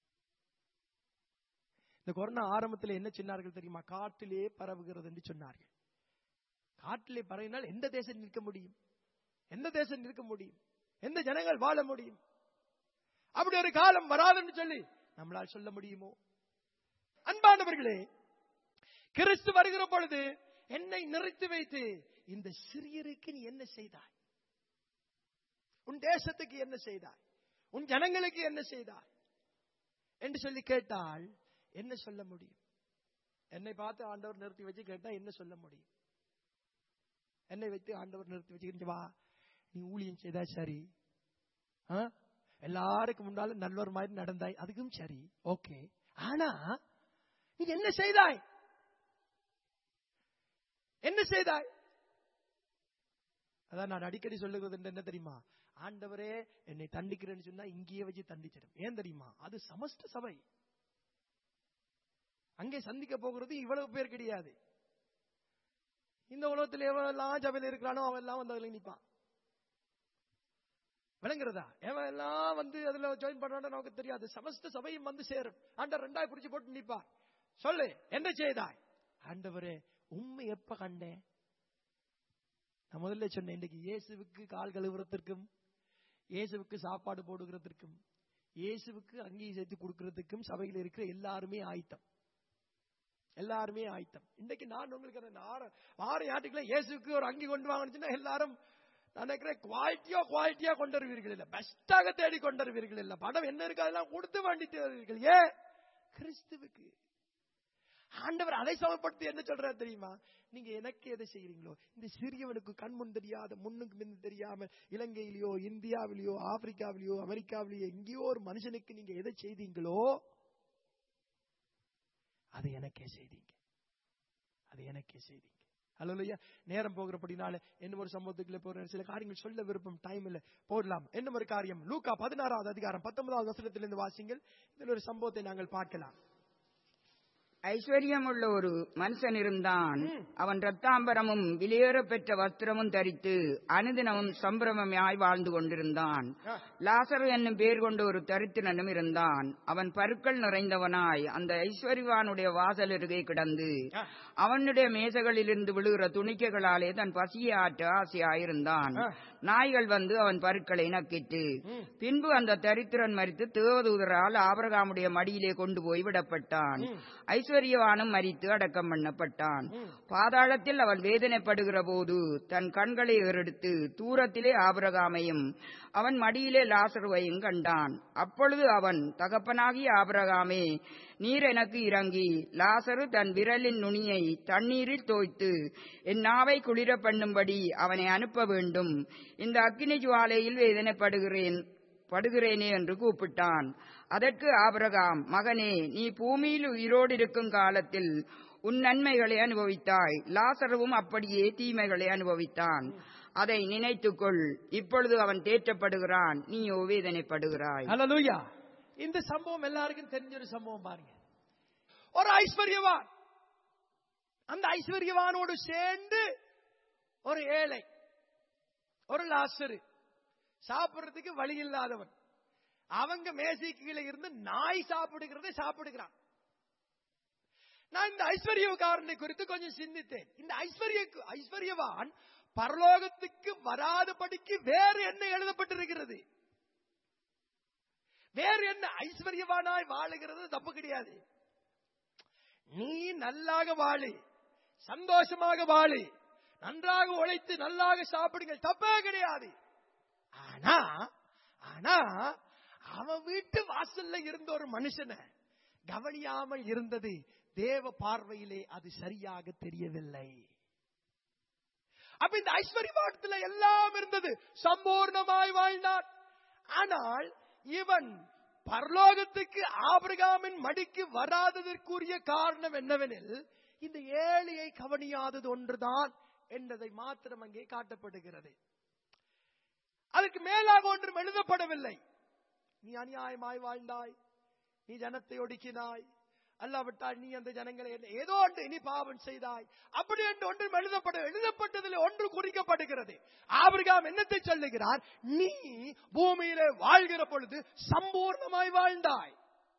இந்த கொரோனா ஆரம்பத்தில் என்ன சொன்னார்கள் தெரியுமா? காட்டிலே பரவுகிறது என்று சொன்னார்கள். காட்டிலே பரவினால் எந்த தேசம் நிற்க முடியும்? எந்த தேசம் நிற்க முடியும்? எந்த ஜனங்கள் வாழ முடியும்? அப்படி ஒரு காலம் வராதுன்னு சொல்லி நம்மளால் சொல்ல முடியுமோ? அன்பானவர்களே, கிறிஸ்து வருகிற பொழுது என்னை நிறுத்தி வைத்து, இந்த சிறியருக்கு நீ என்ன செய்தாய்? உன் தேசத்துக்கு என்ன செய்தாய்? உன் ஜனங்களுக்கு என்ன செய்தாய் என்று சொல்லி கேட்டால் என்ன சொல்ல முடியும்? என்னை பார்த்து ஆண்டவர் நிறுத்தி வச்சு கேட்டா என்ன சொல்ல முடியும்? என்னை வைத்து ஆண்டவர் நிறுத்தி வச்சு, வா நீ ஊழியம் செய்தா சரி, எல்லாருக்கும் முன்னாலும் நல்லவர் மாதிரி நடந்தாய், அதுக்கும் சரி, ஓகே. ஆனா நீ என்ன செய்தாய்? என்ன செய்தாய்? அதான் நான் அடிக்கடி சொல்லுகிறது என்ன தெரியுமா? ஆண்டவரே என்னை தண்டிக்கிறேன்னு சொன்னா இங்கேயே வச்சு தண்டிச்சிடும். ஏன் தெரியுமா? அது சமஸ்த சபை. அங்கே சந்திக்க போகிறது இவ்வளவு பேர் கிடையாது. இந்த உலகத்தில் எவெல்லாம் சபையில் இருக்கிறானோ அவன் எல்லாம் வந்து அதுல நிற்பான். விளங்குறதா? எவன் எல்லாம் வந்து அதுல ஜாயின் பண்றானோ நமக்கு தெரியாது. சமஸ்த சபையும் வந்து சேரும். ஆண்டவர் ரெண்டாய் பிடிச்சு போட்டு நிற்பார். சொல்லு, என்ன செய்தாய்? ஆண்டவரே உண்மை எப்ப கண்டேன்? நான் முதல்ல சொன்னேன், இன்றைக்கு இயேசுவுக்கு கால் கழுவுறதற்கும், இயேசுவுக்கு சாப்பாடு போடுகிறதற்கும், இயேசுவுக்கு அங்கீ சேர்த்து கொடுக்கிறதுக்கும் சபையில் இருக்கிற எல்லாருமே ஆயத்தம், எல்லாருமே ஆயத்தம். இன்றைக்கு நான் உங்களுக்கு வார யாட்டுக்குள்ள இயேசுக்கு ஒரு அங்கி கொண்டு வாங்கன்னு எல்லாரும் நினைக்கிறேன் குவாலிட்டியா குவாலிட்டியா கொண்டு வருவீர்கள் இல்ல, பெஸ்டாக தேடி கொண்டு வருவீர்கள் இல்ல, படம் என்ன இருக்கு அதெல்லாம் கொடுத்து வாண்டிட்டு வருவீர்கள். ஏன்? கிறிஸ்துவுக்கு. ஆண்டவர் அதை சமப்படுத்தி என்ன சொல்றாரு தெரியுமா? நீங்க எனக்கு எதை செய்யறீங்களோ, இந்த சிறியவனுக்கு கண்முன் தெரியாத, முன்னுக்கு முன் தெரியாமல் இலங்கையிலயோ இந்தியாவிலேயோ ஆப்பிரிக்காவிலேயோ அமெரிக்காவிலேயோ எங்கேயோ ஒரு மனுஷனுக்கு நீங்க எதை செய்தீங்களோ அதை எனக்கே செய்தீங்க, அதை எனக்கே செய்தீங்க. அல்லேலூயா. நேரம் போகிறபடினால என்ன ஒரு சம்பவத்துக்குள்ள போற சில காரியங்கள் சொல்ல விருப்பம் டைம் இல்ல, போடலாம். என்ன ஒரு காரியம், லூக்கா பதினாறாவது அதிகாரம் பத்தொன்பதாவது வசனத்திலிருந்து வாசிங்கள். இதில் ஒரு சம்பவத்தை நாங்கள் பார்க்கலாம். ஐஸ்வர்யமுள்ள ஒரு மனுஷன் இருந்தான். அவன் ரத்தாம்பரமும் விலையேற பெற்ற வஸ்திரமும் தரித்து அனுதினமும் சம்பிரமமாய் வாழ்ந்து கொண்டிருந்தான். லாசரு என்னும் பேர் கொண்ட ஒரு தரித்திரனும் இருந்தான். அவன் பருக்கள் நிறைந்தவனாய் அந்த ஐஸ்வர்யவானுடைய வாசலருகே கிடந்து அவனுடைய மேசைகளிலிருந்து விழுகிற துணிக்கைகளாலே தன் பசியை ஆற்ற ஆசையாயிருந்தான். நாய்கள் வந்து அவன் பருக்களை நக்கிட்டு பின்பு அந்த தரித்திரன் மரித்து தேவதூதரால் ஆபிரகாமுடைய மடியிலே கொண்டு போய் விடப்பட்டான். ஐஸ்வர்யவானும் மரித்து அடக்கம் பண்ணப்பட்டான். பாதாளத்தில் அவன் வேதனைப்படுகிற போது தன் கண்களை ஏறெடுத்து தூரத்திலே ஆபிரகாமையும் அவன் மடியிலே லாசருவையும் கண்டான். அப்பொழுது அவன், தகப்பனாகிய ஆபிரகாமே, நீர் எனக்கு இறங்கி லாசரு தன் விரலின் நுனியை தண்ணீரில் தோய்த்து என் நாவை குளிர பண்ணும்படி அவனை அனுப்ப வேண்டும். இந்த அக்கினி ஜுவாலையில் வேதனைப்படுகிறேன் படுகிறேனே என்று கூப்பிட்டான். அதற்கு ஆபிரகாம், மகனே, நீ பூமியில் உயிரோடு இருக்கும் காலத்தில் உன் நன்மைகளை அனுபவித்தாய். லாசருவும் அப்படியே தீமைகளை அனுபவித்தான். அதை நினைத்துக்கொள். இப்பொழுது அவன் தேற்றப்படுகிறான், நீயோ வேதனைப்படுகிறாய். அல்லேலூயா. இந்த சம்பவம் எல்லாருக்கும் தெரிஞ்ச ஒரு சம்பவம் பாருங்க. ஒரு ஐஸ்வர்யவான், அந்த ஐஸ்வர்யவானோடு சேர்ந்து ஒரு ஏழை, ஒரு லாசரு, சாப்பிடுறதுக்கு வழி இல்லாதவன். அவங்க மேசைக்கு கீழே இருந்து நாய் சாப்பிடுகிறதை சாப்பிடுகிறான். நான் இந்த ஐஸ்வர்யக்காரனை குறித்து கொஞ்சம் சிந்தித்தேன். இந்த ஐஸ்வர்ய ஐஸ்வர்யவான் பரலோகத்துக்கு வராதபடிக்கு வேறு என்ன எழுதப்பட்டிருக்கிறது? வேறு என்ன? ஐஸ்வர்யவானாய் வாழுகிறது தப்பு கிடையாது. நீ நல்லாக வாழு, சந்தோஷமாக வாழு, நன்றாக உழைத்து நல்லாக சாப்பிடுங்கள், தப்பே கிடையாது. ஆனா ஆனா அவன் வீட்டு வாசல்ல இருந்த ஒரு மனுஷனை கவனியாமல் இருந்தது தேவ பார்வையிலே அது சரியாக தெரியவில்லை. அப்ப இந்த ஐஸ்வர்யவானத்துல எல்லாம் இருந்தது, சம்பூர்ணமாய் வாழ்ந்தார். ஆனால் இவன் பரலோகத்துக்கு ஆபிரகாமின் மடிக்கு வராததற்குரிய காரணம் என்னவெனில் இந்த ஏழையை கவனியாதது ஒன்றுதான் என்பதை மாத்திரம் அங்கே காட்டப்படுகிறது. அதற்கு மேலாக ஒன்றும் எழுதப்படவில்லை. நீ அநியாயமாய் வாழ்ந்தாய், நீ ஜனத்தை ஒடுக்கினாய், அல்லாவிட்டால் நீ அந்த ஜனங்களை ஏதோ ஒன்று நீ பாவம் செய்தாய், அப்படி என்று ஒன்றும் எழுதப்பட எழுதப்பட்டதில் ஒன்று குறிக்கப்படுகிறது. ஆபிரகாம் என்னத்தை சொல்லுகிறார்? நீ பூமியிலே வாழ்கிற பொழுது சம்பூர்ணமாய் வாழ்ந்தாய்.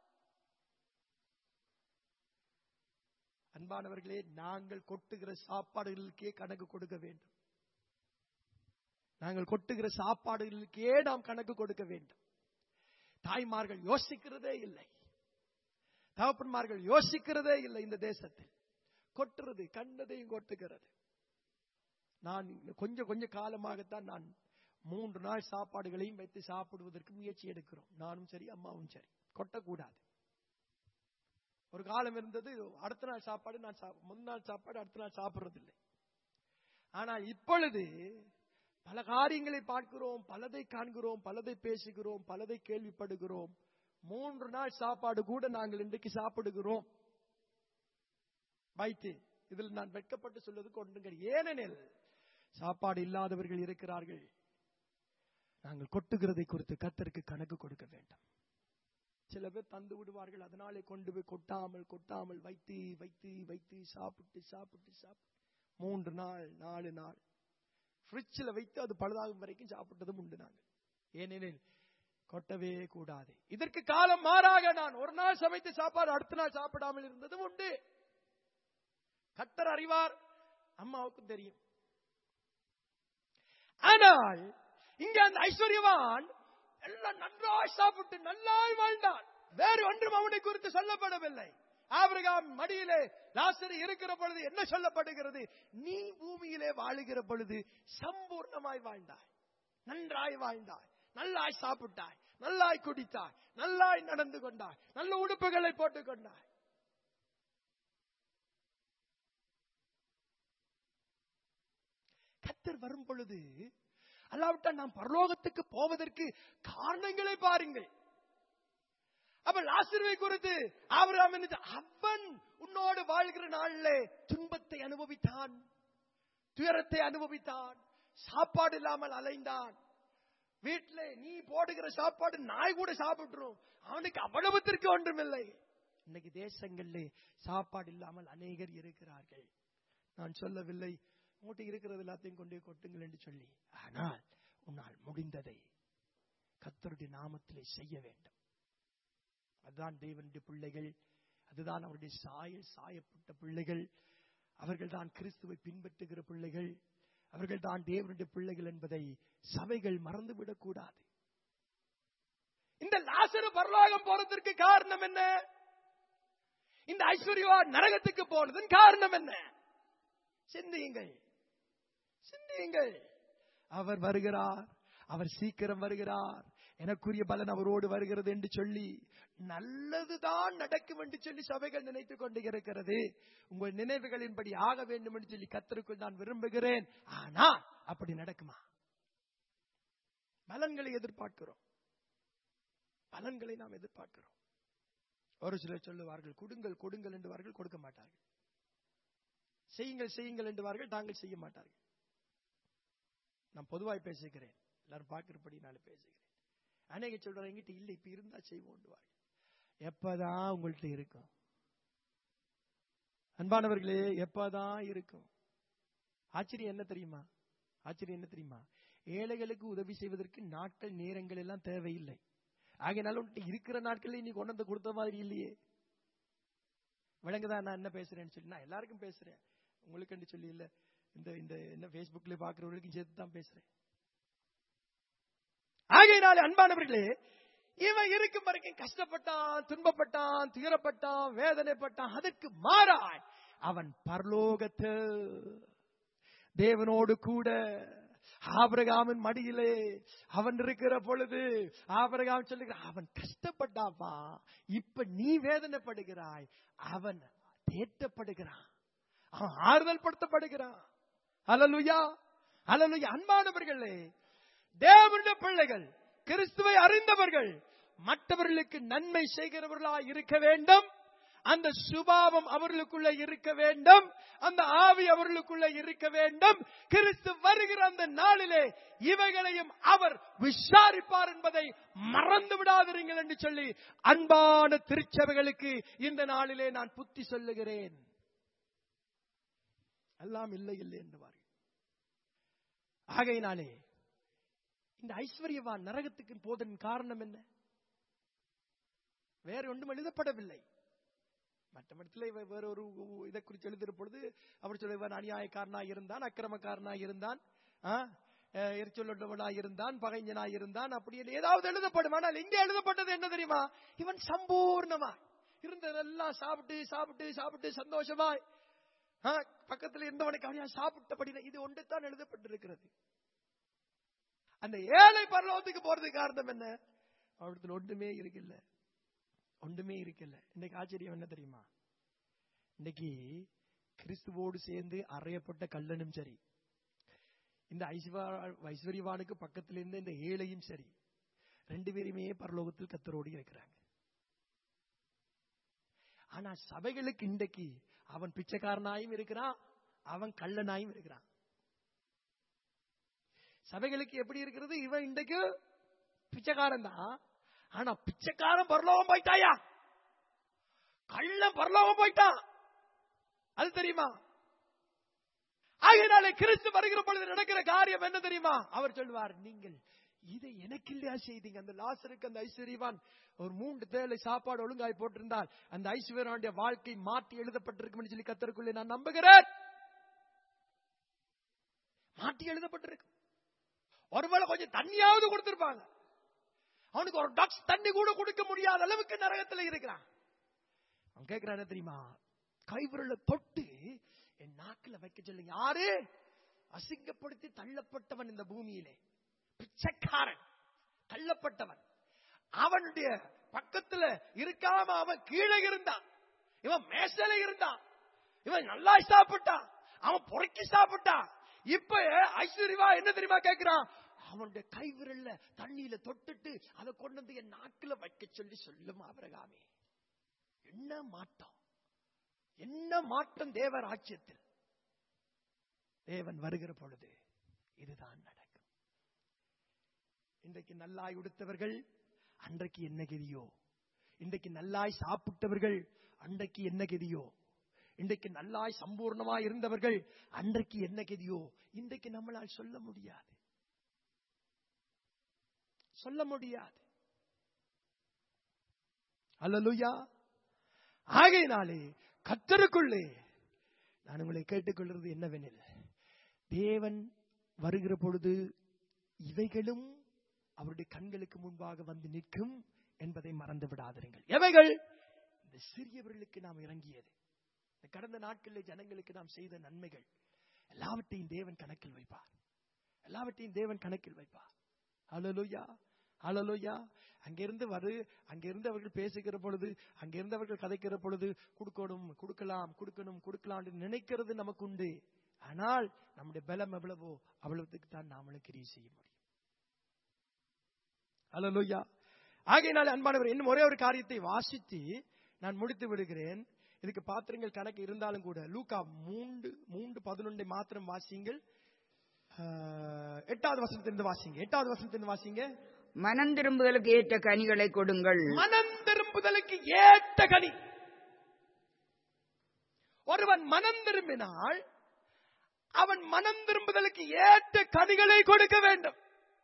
அன்பானவர்களே, நாங்கள் கொட்டுகிற சாப்பாடுகளுக்கே கணக்கு கொடுக்க வேண்டும். நாங்கள் கொட்டுகிற சாப்பாடுகளுக்கே நாம் கணக்கு கொடுக்க வேண்டும். தாய்மார்கள் யோசிக்கிறதே இல்லை, தகப்பன்மார்கள் யோசிக்கிறதே இல்லை. இந்த தேசத்தில் கொட்டுறது, கண்டதையும் கொட்டுகிறது. நான் கொஞ்சம் கொஞ்ச காலமாகத்தான் நான் மூன்று நாள் சாப்பாடுகளையும் வைத்து சாப்பிடுவதற்கு முயற்சி எடுக்கிறோம். நானும் சரி, அம்மாவும் சரி. கொட்டக்கூடாது. ஒரு காலம் இருந்தது, அடுத்த நாள் சாப்பாடு நான் முன்னாள் சாப்பாடு அடுத்த நாள் சாப்பிடுறதில்லை. ஆனால் இப்பொழுது பல காரியங்களை பார்க்கிறோம், பலதை காண்கிறோம், பலதை பேசுகிறோம், பலதை கேள்விப்படுகிறோம். மூன்று நாள் சாப்பாடு கூட நாங்கள் இன்றைக்கு சாப்பிடுகிறோம். வைத்து இதில் நான் வெட்கப்பட்டு சொல்வதற்கு ஒன்றும் கிடையாது. ஏனெனில் சாப்பாடு இல்லாதவர்கள் இருக்கிறார்கள். நாங்கள் கொட்டுகிறதை குறித்து கர்த்தருக்கு கணக்கு கொடுக்க வேண்டும். சில பேர் தந்து விடுவார்கள், அதனாலே கொண்டு போய் கொட்டாமல் கொட்டாமல் வைத்து வைத்து வைத்து சாப்பிட்டு சாப்பிட்டு சாப்பிட்டு மூன்று நாள் நாலு நாள் ஃப்ரிட்ஜில் வைத்து அது பழுதாகும் வரைக்கும் சாப்பிட்டதும் உண்டு நாங்கள். ஏனெனில் கொட்டவே கூடாது. இதற்கு காலம் மாறாக நான் ஒரு நாள் சமைத்து சாப்பாடு அடுத்த நாள் சாப்பிடாமல் இருந்ததும் உண்டு. கர்த்தர் அறிவார், அம்மாவுக்கும் தெரியும். ஆனால் இங்க அந்த ஐஸ்வர்யவான் எல்லாம் நன்றாய் சாப்பிட்டு நல்லாய் வாழ்ந்தான். வேறு ஒன்றும் அவனை குறித்து சொல்லப்படவில்லை. ஆபிரகாம் மடியிலே லாசரு இருக்கிற பொழுது என்ன சொல்லப்படுகிறது? நீ பூமியிலே வாழுகிற பொழுது சம்பூர்ணமாய் வாழ்ந்தாய், நன்றாய் வாழ்ந்தாய், நல்லாய் சாப்பிட்டாய், நல்லாய் குடித்தாய், நல்லாய் நடந்து கொண்டாய், நல்ல உடுப்புகளை போட்டுக் கொண்டாய். கர்த்தர் வரும் பொழுது அல்லாவிட்டால் நாம் பரலோகத்துக்கு போவதற்கு காரணங்களை பாருங்கள். அப்ப லாசருவை குறித்து ஆபிரகாம் அவன் உன்னோடு வாழ்கிற நாளிலே துன்பத்தை அனுபவித்தான், துயரத்தை அனுபவித்தான், சாப்பாடு இல்லாமல் அலைந்தான். வீட்டிலே நீ போடுகிற சாப்பாடு நாய் கூட சாப்பிட்டுரும். அவனுக்கு அவ்வளவுத்திற்கு ஒன்றுமில்லை. இன்னைக்கு தேசங்களிலே சாப்பாடு இல்லாமல் அநேகர் இருக்கிறார்கள். நான் சொல்லவில்லை உங்கள்கிட்ட இருக்கிறது எல்லாத்தையும் கொண்டு கொட்டுங்கள் என்று சொல்லி. ஆனால் உன்னால் முடிந்ததை கர்த்தருடைய நாமத்திலே செய்ய வேண்டும். அதுதான் தேவனுடைய பிள்ளைகள், அதுதான் அவருடைய சாயல் சாயப்பட்ட பிள்ளைகள், அவர்கள் தான் கிறிஸ்துவை பின்பற்றுகிற பிள்ளைகள், அவர்கள் தான் தேவனுடைய பிள்ளைகள் என்பதை சபைகள் மறந்துவிடக் கூடாது. இந்த லாசரு பரலோகம் போறதற்கு காரணம் என்ன? இந்த ஐஸ்வர்யவான் நரகத்துக்கு போனதன் காரணம் என்ன? சிந்தியுங்கள், சிந்தியுங்கள். அவர் வருகிறார், அவர் சீக்கிரம் வருகிறார், எனக்குரிய பலன் அவரோடு வருகிறது என்று சொல்லி நல்லதுதான் நடக்கும் என்று சொல்லி சபைகள் நினைத்துக் கொண்டு இருக்கிறது. உங்கள் நினைவுகளின்படி ஆக வேண்டும் என்று சொல்லி கர்த்தருக்குள் நான் விரும்புகிறேன். ஆனா அப்படி நடக்குமா? பலன்களை எதிர்பார்க்கிறோம், பலன்களை நாம் எதிர்பார்க்கிறோம். ஒரு சிலர் சொல்லுவார்கள் கொடுங்கள் கொடுங்கள் என்றுவார்கள், கொடுக்க மாட்டார்கள். செய்யுங்கள் செய்யுங்கள் என்றுவார்கள், தாங்கள் செய்ய மாட்டார்கள். நான் பொதுவாய் பேசுகிறேன், எல்லாரும் பார்க்கிறபடி நான் பேசுகிறேன். அநேக சொல்றாங்க எங்கிட்ட இல்லை, இப்ப இருந்தா செய்வோம். எப்பதான் உங்கள்கிட்ட இருக்கும்? அன்பானவர்களே, எப்பதான் இருக்கும்? ஆச்சரியம் என்ன தெரியுமா? ஆச்சரியம் என்ன தெரியுமா? ஏழைகளுக்கு உதவி செய்வதற்கு நாட்கள் நேரங்கள் எல்லாம் தேவையில்லை. ஆகையினால இருக்கிற நாட்கள் நீ கொண்டு வந்து கொடுத்த மாதிரி இல்லையே. விளங்குதான் நான் என்ன பேசுறேன்னு சொல்லி? நான் எல்லாருக்கும் பேசுறேன், உங்களுக்கு சொல்லி இல்ல, இந்த இந்த என்ன பேஸ்புக்ல பாக்குறவர்களுக்கும் சேர்த்து தான் பேசுறேன். ஆகையினால அன்பானவர்களே, இவன் இருக்கும் வரைக்கும் கஷ்டப்பட்டான், துன்பப்பட்டான், துயரப்பட்டான், வேதனைப்பட்டான். அதற்கு மாறாய் அவன் பரலோகத்து தேவனோடு கூட ஆபிரகாமின் மடியிலே அவன் இருக்கிற பொழுது ஆபிரகாம் சொல்லுகிறான், அவன் கஷ்டப்பட்டாப்பா, இப்ப நீ வேதனைப்படுகிறாய், அவன் தேற்றப்படுகிறான், அவன் ஆறுதல் படுத்தப்படுகிறான். அல்லேலூயா, அல்லேலூயா. அன்பானவர்களே, தேவனுடைய பிள்ளைகள், கிறிஸ்துவை அறிந்தவர்கள் மற்றவர்களுக்கு நன்மை செய்கிறவர்களாய் இருக்க வேண்டும். அந்த சுபாவம் அவர்களுக்குள்ள இருக்க வேண்டும், அந்த ஆவி அவர்களுக்குள்ள இருக்க வேண்டும். கிறிஸ்து வருகிற அந்த நாளிலே இவைகளையும் அவர் விசாரிப்பார் என்பதை மறந்து விடாதீர்கள் என்று சொல்லி அன்பான திருச்சபைகளுக்கு இந்த நாளிலே நான் புத்தி சொல்லுகிறேன். எல்லாம் இல்லை இல்லை என்பார்கள். ஆகையினாலே இந்த ஐஸ்வர்யவான் நரகத்துக்கு போதன் காரணம் என்ன? வேற ஒன்றும் எழுதப்படவில்லை. மற்ற இடத்துல வேற ஒரு இதை குறித்து எழுதுகிற பொழுது அவர் சொல்லுவார், அநியாயக்காரனாய் இருந்தான், அக்கிரமக்காரனாய் இருந்தான், எரிச்சொல்லவனாய் இருந்தான், பகைஞனாய் இருந்தான், அப்படி ஏதாவது எழுதப்படும். ஆனால் இங்கே எழுதப்பட்டது என்ன தெரியுமா? இவன் சம்பூர்ணமா இருந்ததெல்லாம் சாப்பிட்டு சாப்பிட்டு சாப்பிட்டு சந்தோஷமாய் பக்கத்தில் இருந்தவனுக்கு அவனையா சாப்பிட்டபடி இது ஒன்று தான் எழுதப்பட்டிருக்கிறது. அந்த ஏழை பரலோகத்துக்கு போறதுக்கு காரணம் என்ன? அவரிடத்தில் ஒன்றுமே இருக்குல்ல, ஒன்றுமே இருக்குல்ல. இன்னைக்கு ஆச்சரியம் என்ன தெரியுமா? இன்னைக்கு கிறிஸ்துவோடு சேர்ந்து அறையப்பட்ட கல்லனும் சரி, இந்த ஐஸ்வர்யவானுக்கு பக்கத்தில் இருந்த இந்த ஏழையும் சரி, ரெண்டு பேருமே பரலோகத்தில் கர்த்தரோடு இருக்கிறாங்க. ஆனா சபைகளுக்கு இன்றைக்கு அவன் பிச்சைக்காரனாயும் இருக்கிறான், அவன் கள்ளனாயும் இருக்கிறான். சபைகளுக்கு எப்படி இருக்கிறது? இவன் இன்றைக்கு பிச்சைக்காரன் தான், ஆனா பிச்சைக்காரன் பரலோகம் போயிட்டாயா, கள்ளன் பரலோகம் போயிட்டான். அது தெரியுமா? ஆகையினாலே கிறிஸ்து வருகிற பொழுது நடக்கிற காரியம் என்ன தெரியுமா? அவர் சொல்வார், நீங்கள் இதை எனக்கு இல்லையா செய்தீங்க? அந்த லாசருக்கு அந்த ஐஸ்வர்யவான் ஒரு மூன்று தேலை சாப்பாடு ஒழுங்காய் போட்டிருந்தால் அந்த ஐஸ்வர்யனுடைய வாழ்க்கை மாற்றி எழுதப்பட்டிருக்கும் சொல்லி கர்த்தருக்குள்ளே நான் நம்புகிறேன். மாற்றி எழுதப்பட்டிருக்கும். ஒருவேளை கொஞ்சம் தண்ணியாவது கொடுத்திருப்பாங்க. அவனுக்கு ஒரு டாக்ஸ் தண்ணி கூட கொடுக்க முடியாத அளவுக்கு நரகத்தில் இருக்கிறான். அவன் கேட்கிறான் என்ன தெரியுமா? கைவிரல தொட்டு என் நாக்கில வைக்க சொல்லுங்க. யாரு? அசிங்கப்படுத்தி தள்ளப்பட்டவன் இந்த பூமியிலே, பிச்சைக்காரன், தள்ளப்பட்டவன். அவனுடைய பக்கத்துல இருக்காம அவன் கீழே இருந்தான், இவன் மேசல இருந்தான், இவன் நல்லா சாப்பிட்டான், அவன் பொறுக்கி சாப்பிட்டான். இப்ப ஐஸ்வர்யவா என்ன தெரியுமா கேட்கிறான்? அவனுடைய கைவிரல்ல தண்ணியில தொட்டுட்டு அதை கொண்டு வந்து என் நாக்கில வைக்க சொல்லி சொல்லும். ஆபிரகாமே, என்ன மாற்றம், என்ன மாற்றம் தேவ ராஜ்யத்தில். தேவன் வருகிற பொழுது இதுதான் நடக்கும். இன்றைக்கு நல்லாய் உடுத்தவர்கள் அன்றைக்கு என்ன கதியோ, இன்றைக்கு நல்லாய் சாப்பிட்டவர்கள் அன்றைக்கு என்ன கதியோ, இன்றைக்கு நல்லாய் சம்பூர்ணமாய் இருந்தவர்கள் அன்றைக்கு என்ன கதியோ இன்றைக்கு நம்மளால் சொல்ல முடியாது, சொல்ல முடியாது. அல்லேலூயா. ஆகையினாலே கர்த்தருக்குள்ளே நான் உங்களை கேட்டுக்கொள்வது என்னவெனில், தேவன் வருகிற பொழுது இவைகளும் அவருடைய கண்களுக்கு முன்பாக வந்து நிற்கும் என்பதை மறந்து விடாதீர்கள். எவைகள்? இந்த சிறியவர்களுக்கு நாம் இறங்கியது, இந்த கடந்த நாட்களில் ஜனங்களுக்கு நாம் செய்த நன்மைகள் எல்லாவற்றையும் தேவன் கணக்கில் வைப்பார், எல்லாவற்றையும் தேவன் கணக்கில் வைப்பார். அல்லேலூயா, அல்லேலூயா. அங்கிருந்து வரு அங்கிருந்து அவர்கள் பேசுகிற பொழுது, அங்கிருந்து அவர்கள் கதைக்கிற பொழுது கொடுக்கணும், கொடுக்கலாம், கொடுக்கணும், கொடுக்கலாம் என்று நினைக்கிறது நமக்கு உண்டு. ஆனால் நம்முடைய பலம் எவ்வளவோ அவ்வளவுக்கு தான் நாமளும் கிரியை செய்ய முடியும். அல்லேலூயா. ஆகையினால அன்பானவர், இன்னும் ஒரே ஒரு காரியத்தை வாசித்து நான் முடித்து விடுகிறேன். இதுக்கு பாத்திரங்கள் கணக்கு இருந்தாலும் கூட லூக்கா மூன்று மூன்று பதினொன்றை மாத்திரம் வாசிங்கள். எட்டாவது வசனத்திலிருந்து வாசிங்க. எட்டாவது வசனத்திலிருந்து வாசிங்க. மனம் திரும்புதலுக்கு ஏற்ற கனிகளை கொடுங்கள். மனம் திரும்புதலுக்கு ஏற்ற கனி. ஒருவன் மனம் திரும்பினால் அவன் மனம் திரும்புதலுக்கு ஏற்ற கனிகளை கொடுக்க வேண்டும்.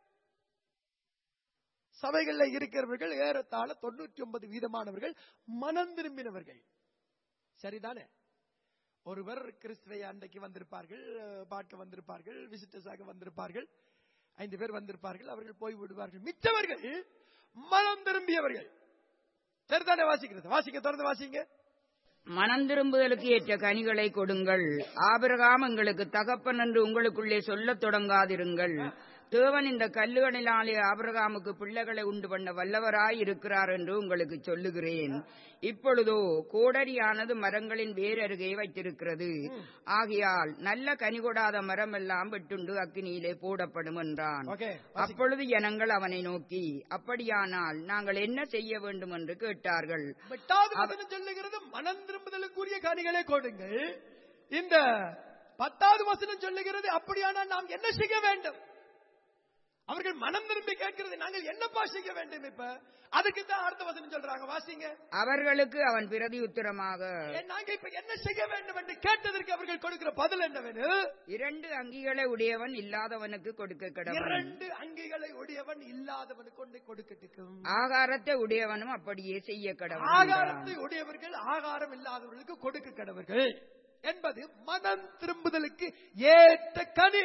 சபைகளில் இருக்கிறவர்கள் ஏறத்தாழ தொண்ணூற்றி ஒன்பது வீதமானவர்கள் மனம் திரும்பினவர்கள். சரிதானே? ஒருவர் கிறிஸ்துவை அன்றைக்கு வந்திருப்பார்கள், பார்க்க வந்திருப்பார்கள், விசிட்டர்ஸாக வந்திருப்பார்கள், ஐந்து பேர் வந்திருப்பார்கள், அவர்கள் போய் விடுவார்கள். மிச்சவர்கள் மனம் திரும்பியவர்கள். சரிதானே? வாசிக்கிறது வாசிக்க தொடர்ந்து வாசிங்க. மனம் திரும்புதலுக்கு ஏற்ற கனிகளை கொடுங்கள். ஆபிரகாம் எங்களுக்கு தகப்பன் என்று உங்களுக்குள்ளே சொல்லத் தொடங்காதிருங்கள். தேவன் இந்த கல்லுகளினாலே ஆபிரகாமுக்கு பிள்ளைகளை உண்டு பண்ண வல்லவராய் இருக்கிறார் என்று உங்களுக்கு சொல்லுகிறேன். இப்பொழுதோ கோடரியானது மரங்களின் வேரருகே வைத்திருக்கிறது. ஆகையால் நல்ல கனி கொடாத மரம் எல்லாம் வெட்டுண்டு அக்கினியிலே போடப்படும் என்றான். அப்பொழுது ஜனங்கள் அவனை நோக்கி, அப்படியானால் நாங்கள் என்ன செய்ய வேண்டும் என்று கேட்டார்கள். சொல்லுகிறது மனம் திரும்புதலுக்குரிய கனிகளை கொடுங்கள். இந்த பத்தாவது வசனம் சொல்லுகிறது, அப்படியானால் நாம் என்ன செய்ய வேண்டும்? அவர்கள் மனம் திரும்பி கேட்கிறது, நாங்கள் என்னப்பா செய்ய வேண்டும்? இப்ப அதுக்கு தான் அடுத்த வசனம் சொல்றாங்க, வாசிங்க. அவர்களுக்கு அவன் பிரதி உத்தரமாக, நாங்கள் இப்ப என்ன செய்ய வேண்டும் என்று கேட்டதற்கு அவர்கள் கொடுக்கிற பதில் என்னவெனில், இரண்டு அங்கிகளை உடையவன் இல்லாதவனுக்கு கொடுக்க கடவன். இரண்டு அங்கிகளை உடையவன் இல்லாதவனுக்கு கொடுக்கட்டும். ஆகாரத்தை உடையவனும் அப்படியே செய்ய கடவன். ஆகாரத்தை உடையவர்கள் ஆகாரம் இல்லாதவர்களுக்கு கொடுக்க கடவர்கள் என்பது மனம் திரும்புதலுக்கு ஏற்ற கனி.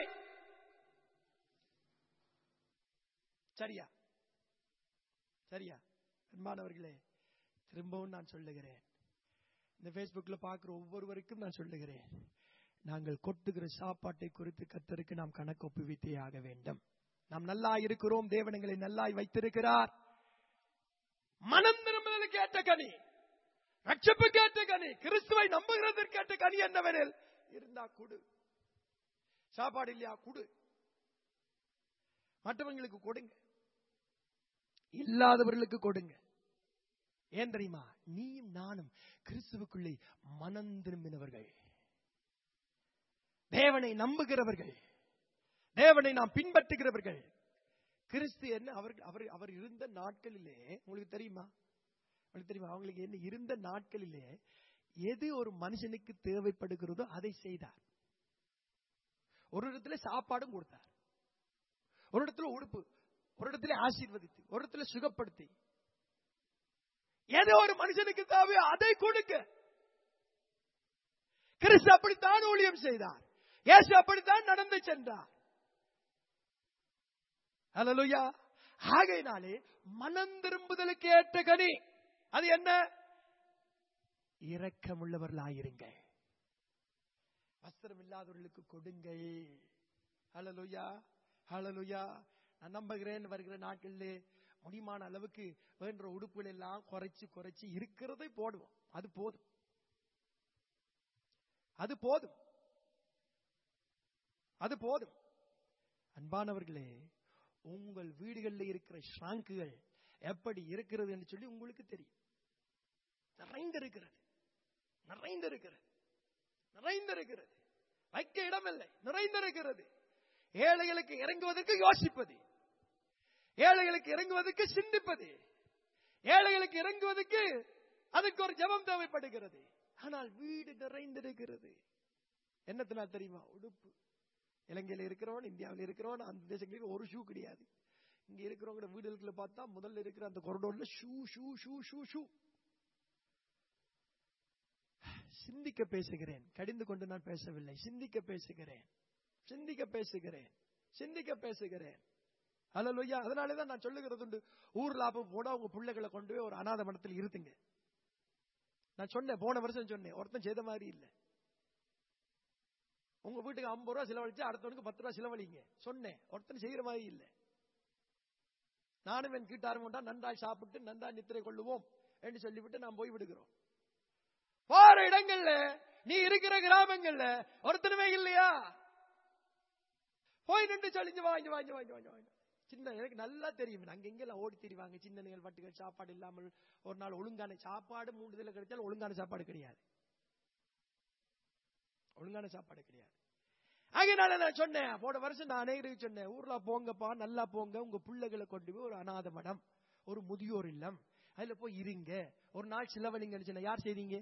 சரியா? சரியா? அன்பானவர்களே, திரும்பவும் நான் சொல்லுகிறேன், இந்த பேஸ்புக்ல பார்க்கிற ஒவ்வொருவருக்கும் நான் சொல்லுகிறேன், நாங்கள் கொட்டுகிற சாப்பாட்டை குறித்து கர்த்தருக்கு நாம் கணக்கு ஒப்புவித்தே ஆக வேண்டும். நாம் நல்லா இருக்கிறோம், தேவன் எங்களை நல்லாய் வைத்திருக்கிறார். மனம் திரும்புதலுக்கு ஏற்ற கனி, ரட்சிப்புக்கு ஏற்ற கனி, கிறிஸ்துவை நம்புகிறதற்கு ஏற்ற கனி என்னவெனில், இருந்தா குடு, சாப்பாடு இல்லையா குடு, மற்றவங்களுக்கு கொடுங்க, இல்லாதவர்களுக்கு கொடுங்க. ஏன் தெரியுமா? நீயும் நானும் கிறிஸ்துவுக்குள்ளே மனம் திரும்பினவர்கள், தேவனை நம்புகிறவர்கள், தேவனை நாம் பின்பற்றுகிறவர்கள். கிறிஸ்து என்ன அவர் அவர் இருந்த நாட்களிலே உங்களுக்கு தெரியுமா? உங்களுக்கு தெரியுமா? அவங்களுக்கு என்ன இருந்த நாட்களிலே எது ஒரு மனுஷனுக்கு தேவைப்படுகிறதோ அதை செய்தார். ஒரு இடத்துல சாப்பாடும் கொடுத்தார், ஒரு இடத்துல உடுப்பு, ஒரு இடத்துல ஆசீர்வதித்து, ஒரு இடத்துல சுகப்படுத்தி, ஏதோ ஒரு மனுஷனுக்கு தேவை அதை கொடுக்க. கிறிஸ்து அப்படித்தான் ஊழியம் செய்தார், இயேசு அப்படித்தான் நடந்து சென்றார். அல்லேலூயா. ஆகையினாலே மனம் திரும்புதலுக்கு ஏற்ற கனி அது என்ன? இரக்கமுள்ளவர்களாயிருங்கள், வஸ்திரம் இல்லாதவர்களுக்கு கொடுங்கள். அல்லேலூயா, அல்லேலூயா. நான் நம்புகிறேன், வருகிற நாட்களிலே முடியுமான அளவுக்கு வேண்ட உடுப்புகள் எல்லாம் குறைச்சு குறைச்சு இருக்கிறதை போடுவோம். அது போதும், அது போதும், அது போதும். அன்பானவர்களே, உங்கள் வீடுகளில் இருக்கிற ஷாங்குகள் எப்படி இருக்கிறது என்று சொல்லி உங்களுக்கு தெரியும். நிறைந்திருக்கிறது, நிறைந்திருக்கிறது, நிறைந்திருக்கிறது, வைக்க இடமில்லை, நிறைந்திருக்கிறது. ஏழைகளுக்கு இறங்குவதற்கு யோசிப்பது, ஏழைகளுக்கு இறங்குவதற்கு சிந்திப்பது, ஏழைகளுக்கு இறங்குவதற்கு அதுக்கு ஒரு ஜெபம் தேவைப்படுகிறது. ஆனால் வீடு நிறைந்திருக்கிறது. என்னத்தினால் தெரியுமா? உடுப்பு. இலங்கையில் இருக்கிறவன், இந்தியாவில் இருக்கிறவன், அந்த தேசங்களுக்கு ஒரு ஷூ கிடையாது. இங்க இருக்கிறவங்க வீடுகளுக்குள்ள பார்த்தா முதல்ல இருக்கிற அந்த கொரிடோர்ல ஷூ ஷூ ஷூ ஷூ ஷூ. சிந்திக்க பேசுகிறேன், கடிந்து கொண்டு நான் பேசவில்லை. சிந்திக்க பேசுகிறேன், சிந்திக்க பேசுகிறேன், சிந்திக்க பேசுகிறேன். அல்லேலூயா. அதனாலதான் நான் சொல்லுகிறது உண்டு, ஊர்ல அப்ப போட உங்க பிள்ளைகளை கொண்டு போய் ஒரு அநாத மடத்தில் இருத்துங்க. நான் சொன்னேன், போன வருஷம் சொன்னேன், ஒருத்தன் செய்த மாதிரி இல்லை. உங்க வீட்டுக்கு ஐம்பது ரூபாய் செலவழிச்சு அடுத்தவனுக்கு பத்து ரூபாய் செலவழிங்க சொன்னேன். ஒருத்தன் செய்யற மாதிரி இல்லை. நானும் என் கீட்டாரும் நன்றாய் சாப்பிட்டு நன்றாய் நித்திரை கொள்ளுவோம் என்று சொல்லிவிட்டு நாம் போய் விடுகிறோம். போற இடங்கள்ல, நீ இருக்கிற கிராமங்கள்ல ஒருத்தனுமே இல்லையா? போய் நின்று சொல்லிச்சு வாங்கி வாங்கி வாங்கி வாங்கி வாங்கி சின்ன, எனக்கு நல்லா தெரியும், அங்க எங்கெல்லாம் ஓடி திரிவாங்க சின்னங்கள் வட்டுகள். சாப்பாடு இல்லாமல் ஒரு நாள் ஒழுங்கான சாப்பாடு மூன்று இதில் கிடைச்சாலும் ஒழுங்கான சாப்பாடு கிடையாது. ஒழுங்கான சாப்பாடு கிடையாது. அதனால நான் சொன்னேன், போன வருஷம் நான் அநேகருக்கு சொன்னேன், ஊர்ல போங்கப்பா, நல்லா போங்க, உங்க பிள்ளைகளை கொண்டு போய் ஒரு அநாத மடம், ஒரு முதியோர் இல்லம், அதுல போய் இருங்க, ஒரு நாள் செலவழிங்கன்னு சொன்ன. யார் செய்தீங்க?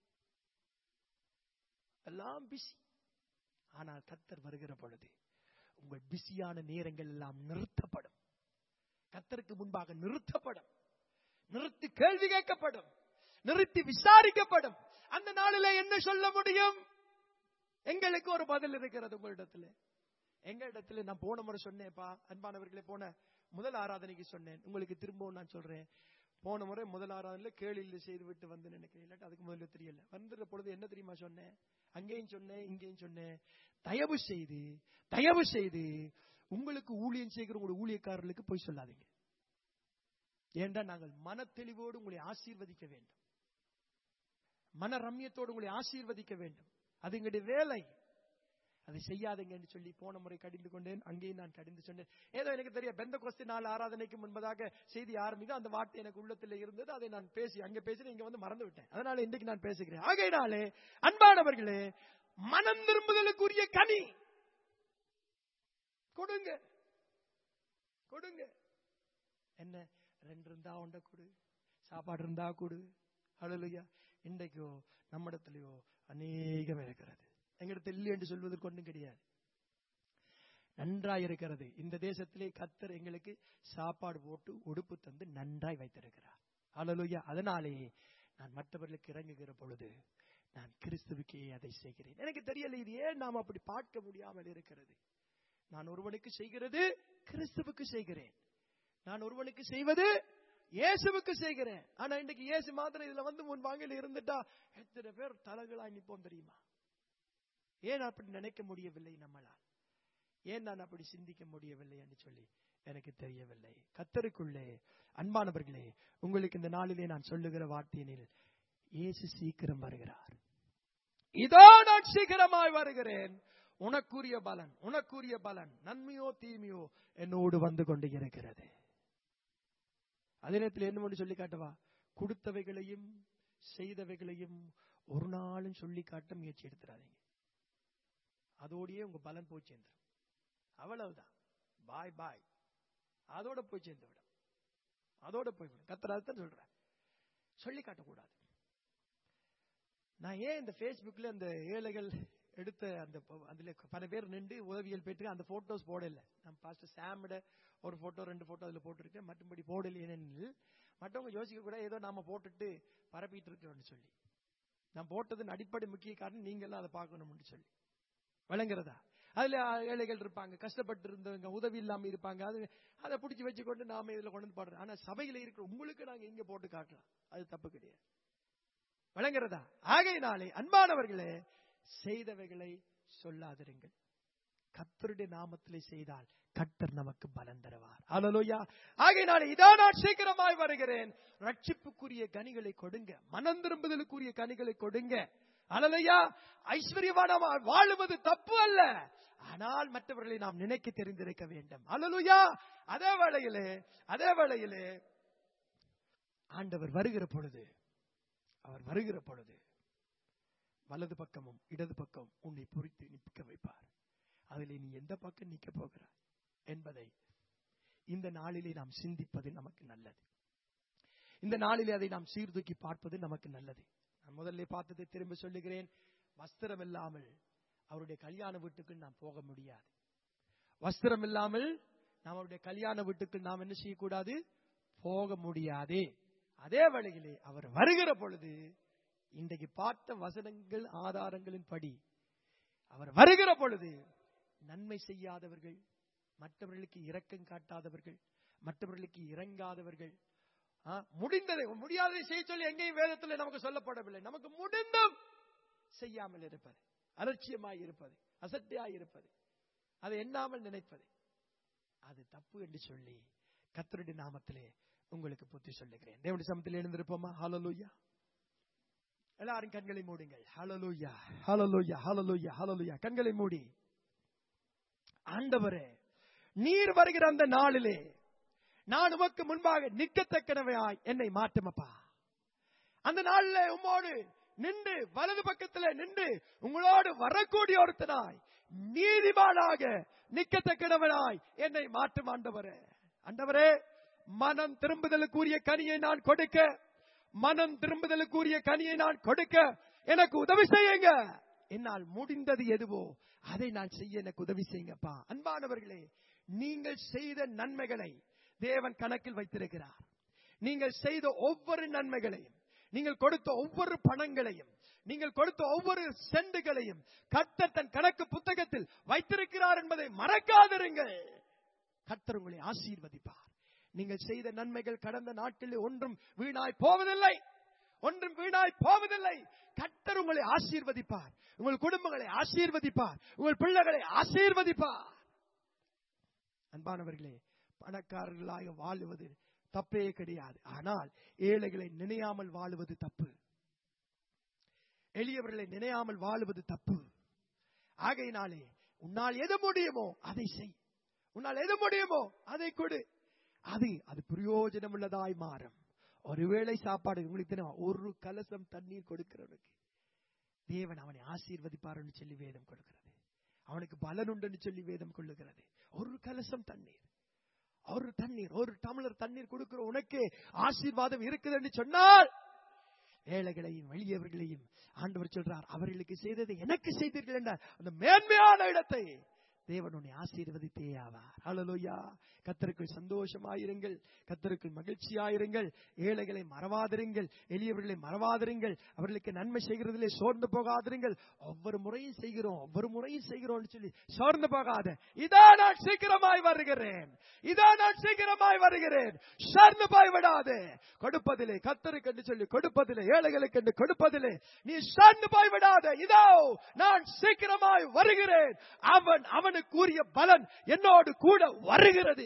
எல்லாம் பிஸி. ஆனால் கர்த்தர் வருகிற பொழுது உங்கள் பிஸியான நேரங்கள் எல்லாம் நிறுத்தப்படும். கர்த்தருக்கு முன்பாக நிறுத்தப்படும், நிறுத்தி கேள்வி கேட்கப்படும், நிறுத்தி விசாரிக்கப்படும். அந்த நாளில என்ன சொல்ல முடியும்? எங்களுக்கு ஒரு பதில் இருக்கிறது உங்களிடத்துல. எங்க இடத்துல நான் போன முறை சொன்னேன்ப்பா, அன்பானவர்களே, போன முதல் ஆராதனைக்கு சொன்னேன். உங்களுக்கு திரும்பவும் நான் சொல்றேன், போன முறை முதல் ஆராதனையில கேள்வியில் செய்து விட்டு வந்து நினைக்கிறேன், இல்லாட்டி அதுக்கு முதல்ல தெரியல. வந்துற பொழுது என்ன தெரியுமா சொன்னேன்? அங்கேயும் சொன்னேன், இங்கேயும் சொன்னேன், தயவு செய்து தயவு செய்து உங்களுக்கு ஊழியம் செய்கிற உங்களுடைய ஊழியக்காரர்களுக்கு போய் சொல்லாதீங்க. ஏண்டா நாங்கள் மன தெளிவோடு உங்களை ஆசீர்வதிக்க வேண்டும், மன ரம்யத்தோடு உங்களை ஆசீர்வதிக்க வேண்டும். அது எங்களுடைய வேலை. அதை செய்யாதீங்கன்னு சொல்லி போன முறை கடிந்து கொண்டேன். அங்கேயும் நான் கடிந்து சொன்னேன். ஏதோ எனக்கு தெரியும், பெந்தெகோஸ்தே நாள் ஆராதனைக்கு முன்பதாக செய்தி ஆரம்பித்து அந்த வார்த்தை எனக்கு உள்ளத்தில் இருந்தது. அதை நான் பேசி அங்கே பேசி இங்க வந்து மறந்து விட்டேன். அதனால இன்றைக்கு நான் பேசுகிறேன். ஆகையினாலே அன்பானவர்களே, மனம் திரும்புதலுக்குரிய கனி கொடுங்க, கொடுங்க. என்ன ரெண்டு இருந்தா ஒன்றை கொடு, சாப்பாடு இருந்தா கொடு. ஹல்லேலூயா. இன்றைக்கோ நம்மிடத்திலேயோ அநேகம் இருக்கிறது. எங்களிடத்தில் இல்லை என்று சொல்வதற்கு ஒன்றும் கிடையாது. நன்றாய் இருக்கிறது. இந்த தேசத்திலே கர்த்தர் எங்களுக்கு சாப்பாடு போட்டு உடுப்பு தந்து நன்றாய் வைத்திருக்கிறார். ஹல்லேலூயா. அதனாலே நான் மற்றவர்களுக்கு இறங்குகிற பொழுது நான் கிறிஸ்துவுக்கே அதை செய்கிறேன். எனக்கு தெரியல, இது ஏன் நாம் அப்படி பார்க்க முடியாமல் இருக்கிறது. நான் ஒருவனுக்கு செய்கிறது கிறிஸ்துவுக்கு செய்கிறேன், நான் ஒருவனுக்கு செய்வது இயேசுவுக்கு செய்கிறேன். ஆனா இன்னைக்கு இயேசு மாத்திரம் இதுல வந்து முன் வாங்கல இருந்துட்டா எத்தனை பேர் தலைகளாய் நிற்போம் தெரியுமா? ஏன் அப்படி நினைக்க முடியவில்லை நம்மளால்? ஏன் நான் அப்படி சிந்திக்க முடியவில்லை என்று சொல்லி எனக்கு தெரியவில்லை. கர்த்தருக்குள்ளே அன்பானவர்களே, உங்களுக்கு இந்த நாளிலே நான் சொல்லுகிற வார்த்தையினில் இயேசு சீக்கிரம் வருகிறார். இதோ நான் சீக்கிரமாய் வருகிறேன், உனக்குரிய பலன், உனக்குரிய பலன் நன்மையோ தீமையோ என்னோடு வந்து கொண்டு இருக்கிறது. அதே நேரத்தில் என்ன சொல்லி காட்டவா? கொடுத்தவைகளையும் செய்தவைகளையும் ஒரு நாளும் சொல்லி காட்ட முயற்சி எடுத்துறாதீங்க. அதோடயே உங்க பலன் போய் சேர்ந்துடும். அவ்வளவுதான், பாய் பாய், அதோட போய் சேர்ந்து விடும், அதோட போய்விடும். கர்த்தர் சொல்ற, சொல்லி காட்டக்கூடாது. நான் ஏன் இந்த பேஸ்புக்ல அந்த ஏழைகள் எடுத்த அந்த அதுல பல பேர் நின்று உதவியல் பெற்று அந்த போட்டோஸ் போடல. நான் பாஸ்டர் சாமிட ஒரு போட்டோ ரெண்டு போட்டோ அதுல போட்டிருக்கேன், மற்றபடி போடல. ஏனெனில் மற்றவங்க யோசிக்க கூட ஏதோ நாம போட்டுட்டு பரப்பிட்டு இருக்கோம்னு சொல்லி. நான் போட்டதன் அடிப்படை முக்கிய காரணம் நீங்க எல்லாம் அதை பார்க்கணும்னு சொல்லி. விளங்குறதா? அதுல ஏழைகள் இருப்பாங்க, கஷ்டப்பட்டு இருந்தவங்க, உதவி இல்லாம இருப்பாங்க. அது அதை பிடிச்சி வச்சுக்கொண்டு நாம இதுல கொண்டு வந்து பாடுறோம். ஆனா சபையில இருக்கிற உங்களுக்கு நாங்க இங்க போட்டு காட்டலாம், அது தப்பு கிடையாது. விளங்குறதா? ஆகையினாலே அன்பானவர்களே, செய்தவைகளை சொல்லாதிருங்கள். கர்த்தருடைய நாமத்திலே செய்தால் கர்த்தர் நமக்கு பலன் தருவார். ஹல்லேலூயா. ஆகையினாலே இதோ நான் சீக்கிரமாய் வருகிறேன். ரட்சிப்புக்குரிய கனிகளை கொடுங்க, மனம் திரும்புதலுக்குரிய கனிகளை கொடுங்க. ஹல்லேலூயா. ஐஸ்வர்யவானாக வாழுவது தப்பு அல்ல, ஆனால் மற்றவர்களை நாம் நினைக்க தெரிந்திருக்க வேண்டும். ஹல்லேலூயா. அதே வேளையிலே அதே வேளையிலே ஆண்டவர் வருகிற பொழுது அவர் வருகிற பொழுது வலது பக்கமும் இடது பக்கம் உன்னை பொறித்து நிற்க வைப்பார். அதிலே நீ எந்த பக்கம் நிற்க போகிறாய் என்பதை இந்த நாளிலே நாம் சிந்திப்பது நமக்கு நல்லது. இந்த நாளிலே அதை நாம் சீர்தூக்கி பார்ப்பது நமக்கு நல்லது. நான் முதல்ல பார்த்ததை திரும்ப சொல்லுகிறேன். வஸ்திரம் இல்லாமல் அவருடைய கல்யாண வீட்டுக்கு நாம் போக முடியாது. வஸ்திரம் இல்லாமல் நாம் அவருடைய கல்யாண வீட்டுக்கு நாம் என்ன செய்யக்கூடாது, போக முடியாது. அதே வேளையிலே அவர் வருகிற பொழுது இன்றைக்கு பார்த்த வசனங்கள் ஆதாரங்களின் படி அவர் வருகிற பொழுது நன்மை செய்யாதவர்கள், மற்றவர்களுக்கு இரக்கம் காட்டாதவர்கள், மற்றவர்களுக்கு இறங்காதவர்கள், முடிந்ததை முடியாததை செய்ய சொல்லி எங்கேயும் வேதத்தில் நமக்கு சொல்லப்படவில்லை. நமக்கு முடிந்தும் செய்யாமல் இருப்பது, அலட்சியமாய் இருப்பது, அசட்டையாய் இருப்பது, அதை எண்ணாமல் நினைப்பது, அது தப்பு என்று சொல்லி கர்த்தருடைய நாமத்திலே உங்களுக்கு புத்தி சொல்லுகிறேன். தேவனுடைய சமத்தில் எழுந்திருப்போமா? ஹல்லேலூயா. எல்லாரும் கண்களை மூடுங்கள். ஹல்லேலூயா, ஹல்லேலூயா, ஹல்லேலூயா, ஹல்லேலூயா. கண்களை மூடி, ஆண்டவரே, நீர் வருகிற அந்த நாளிலே நான் உமக்கு முன்பாக நிற்கத்தக்கனவையாய் என்னை மாற்றுமப்பா. அந்த நாளிலே உம்மோடு நின்று வலது பக்கத்தில் நின்று உங்களோடு வரக்கூடிய ஒருத்தனாய் நீதிமானாக நிற்கத்தக்கனவனாய் என்னை மாற்றும் ஆண்டவரே. ஆண்டவரே, மனம் திரும்புதலுக்குரிய கனியை நான் கொடுக்க, மனம் திரும்புதலுக்குரிய கனியை நான் கொடுக்க எனக்கு உதவி செய்யுங்க. என்னால் முடிந்தது எதுவோ அதை நான் செய்ய எனக்கு உதவி செய்யுங்கப்பா. அன்பானவர்களே, நீங்கள் செய்த நன்மைகளை தேவன் கணக்கில் வைத்திருக்கிறார். நீங்கள் செய்த ஒவ்வொரு நன்மைகளையும், நீங்கள் கொடுத்த ஒவ்வொரு பணங்களையும், நீங்கள் கொடுத்த ஒவ்வொரு செண்டுகளையும் கர்த்தர் தன் கணக்கு புத்தகத்தில் வைத்திருக்கிறார் என்பதை மறக்காதிருங்கள். கர்த்தர் உங்களை ஆசீர்வதிப்பார். நீங்கள் செய்த நன்மைகள் கடந்த நாட்களில் ஒன்றும் வீணாய் போவதில்லை, ஒன்றும் வீணாய் போவதில்லை. கர்த்தர் உங்களை ஆசீர்வதிப்பார், உங்கள் குடும்பங்களை ஆசீர்வதிப்பார், உங்கள் பிள்ளைகளை ஆசீர்வதிப்பார். அன்பானவர்களே, பணக்காரர்களாக வாழுவது தப்பே கிடையாது. ஆனால் ஏழைகளை நினையாமல் வாழுவது தப்பு, எளியவர்களை நினையாமல் வாழுவது தப்பு. ஆகையினாலே உன்னால் எது முடியுமோ அதை செய், உன்னால் எது முடியுமோ அதை கொடு. அது அது பிரயோஜனம் உள்ளதாய் மாறும். ஒருவேளை சாப்பாடு உங்களுக்கு தெரியும், ஒரு கலசம் தண்ணீர் கொடுக்கிறவனுக்கு தேவன் அவனை ஆசீர்வதிப்பார் என்று சொல்லி வேதம் கொடுக்கிறது. அவனுக்கு பலன் உண்டு சொல்லி வேதம் கொள்ளுகிறது. ஒரு கலசம் தண்ணீர், ஒரு தண்ணீர், ஒரு டம்ளர் தண்ணீர் கொடுக்கிற உனக்கு ஆசீர்வாதம் இருக்குது என்று சொன்னால், ஏழைகளையும் எளியவர்களையும் ஆண்டவர் சொல்றார், அவர்களுக்கு செய்ததை எனக்கு செய்தீர்கள் என்ற அந்த மேன்மையான இடத்தை தேவன் உன்னை ஆசீர்வதித்தே ஆவார். ஹல்லேலூயா. கர்த்தருக்குள் சந்தோஷமாயிருங்கள், கர்த்தருக்குள் மகிழ்ச்சியாயிருங்கள். ஏழைகளை மறவாதிருங்கள், எளியவர்களை மறவாதிருங்கள், அவர்களுக்கு நன்மை செய்கிறதிலே சோர்ந்து போகாதிருங்கள். ஒவ்வொரு முறையும் செய்கிறோம், ஒவ்வொரு முறையும் செய்கிறோம் சொல்லி சோர்ந்து போகாத. இதா நான் சீக்கிரமாய் வருகிறேன், இதா நான் சீக்கிரமாய் வருகிறேன், சோர்ந்து போய் விடாதே. கொடுப்பதிலே கர்த்தருக்கு என்று சொல்லி கொடுப்பதிலே, ஏழைகளுக்கு என்று கொடுப்பதிலே நீ சோர்ந்து போய் விடாதே. இதோ நான் சீக்கிரமாய் வருகிறேன், அவன் அவன் கூறிய பலன் என்னோடு கூட வருகிறது.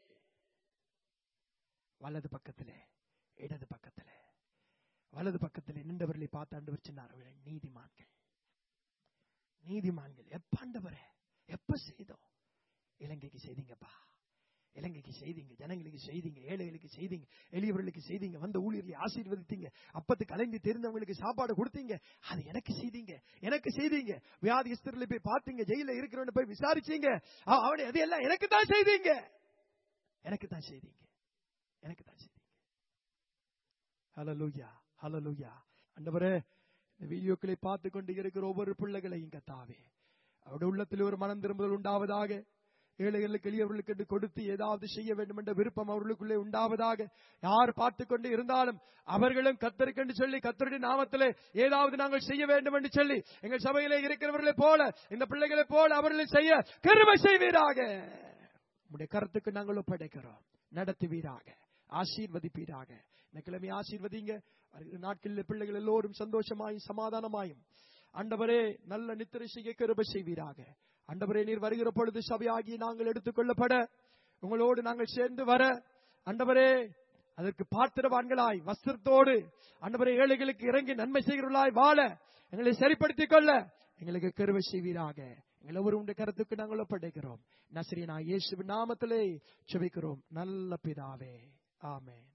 வலது பக்கத்திலே, இடது பக்கத்திலே, வலது பக்கத்திலே நின்றவர்களை பார்த்து ஆண்டவர் சொன்னார், நீதிமான்கள், நீதிமான்கள். எப்ப ஆண்டவரே, எப்ப செய்தோம்? இலங்கைக்கு செய்தீங்கப்பா, இலங்கைக்கு செய்தீங்க, ஜனங்களுக்கு செய்தீங்க, ஏழைகளுக்கு செய்தீங்க, எளியவர்களுக்கு செய்தீங்க, வந்த ஊழியர்களை ஆசீர்வதித்தீங்க, அப்பத்து கலைந்து தெரிந்தவங்களுக்கு சாப்பாடு கொடுத்தீங்க. அது எனக்கு செய்தீங்க, எனக்கு செய்தீங்க. வியாதிஸ்தர்களை போய் பார்த்தீங்க, ஜெயில இருக்கிறவனை போய் விசாரிச்சீங்க, அவனை அதையெல்லாம் எனக்கு தான் செய்தீங்க, எனக்கு தான் செய்தீங்க, எனக்கு தான் செய்தீங்க. ஹல்லேலூயா, ஹல்லேலூயா. ஆண்டவரே, இந்த வீடியோக்களை பார்த்து கொண்டு இருக்கிற ஒவ்வொரு பிள்ளைகளையும் கர்த்தாவே, அவருடைய உள்ளத்தில் ஒரு மனம் திரும்புதல் உண்டாவதாக. ஏழைகளுக்கு எளியவர்களுக்கு என்று கொடுத்து ஏதாவது செய்ய வேண்டும் என்ற விருப்பம் அவர்களுக்குள்ளே உண்டாவதாக. யார் பார்த்து கொண்டு இருந்தாலும் அவர்களும் கர்த்தருக்கு என்று சொல்லி கர்த்தருடைய நாமத்திலே ஏதாவது நாங்கள் செய்ய வேண்டும் என்று சொல்லி எங்கள் சபையிலே இருக்கிறவர்களை போல, இந்த பிள்ளைகளை போல அவர்களை செய்ய கிருபை செய்வீராக. உம்முடைய கருத்துக்கு நாங்கள் ஒப்படைக்கிறோம், நடத்துவீராக, ஆசீர்வதிப்பீராக. இந்த கிழமை ஆசீர்வதிங்க. நாட்களில் பிள்ளைகள் எல்லோரும் சந்தோஷமாயும் சமாதானமாயும் ஆண்டவரே நல்ல நித்திரை செய்ய கிருபை செய்வீராக. ஆண்டவரே, நீர் வருகிற பொழுது சபையாகி நாங்கள் எடுத்துக்கொள்ளப்பட, உங்களோடு நாங்கள் சேர்ந்து வர, ஆண்டவரே அதற்கு பாத்திரவான்களாய் வஸ்திரத்தோடு ஆண்டவரே ஏழைகளுக்கு இறங்கி நன்மை செய்கிறவர்களாய் வாழ எங்களை சரிப்படுத்திக் கொள்ள எங்களுக்கு கிருபை செய்வீராக. எங்கள் ஒவ்வொரு கருத்துக்கு நாங்கள் ஒப்படைக்கிறோம். நசரேயனாகிய இயேசுவின் நாமத்திலே ஜெபிக்கிறோம் நல்ல பிதாவே, ஆமென்.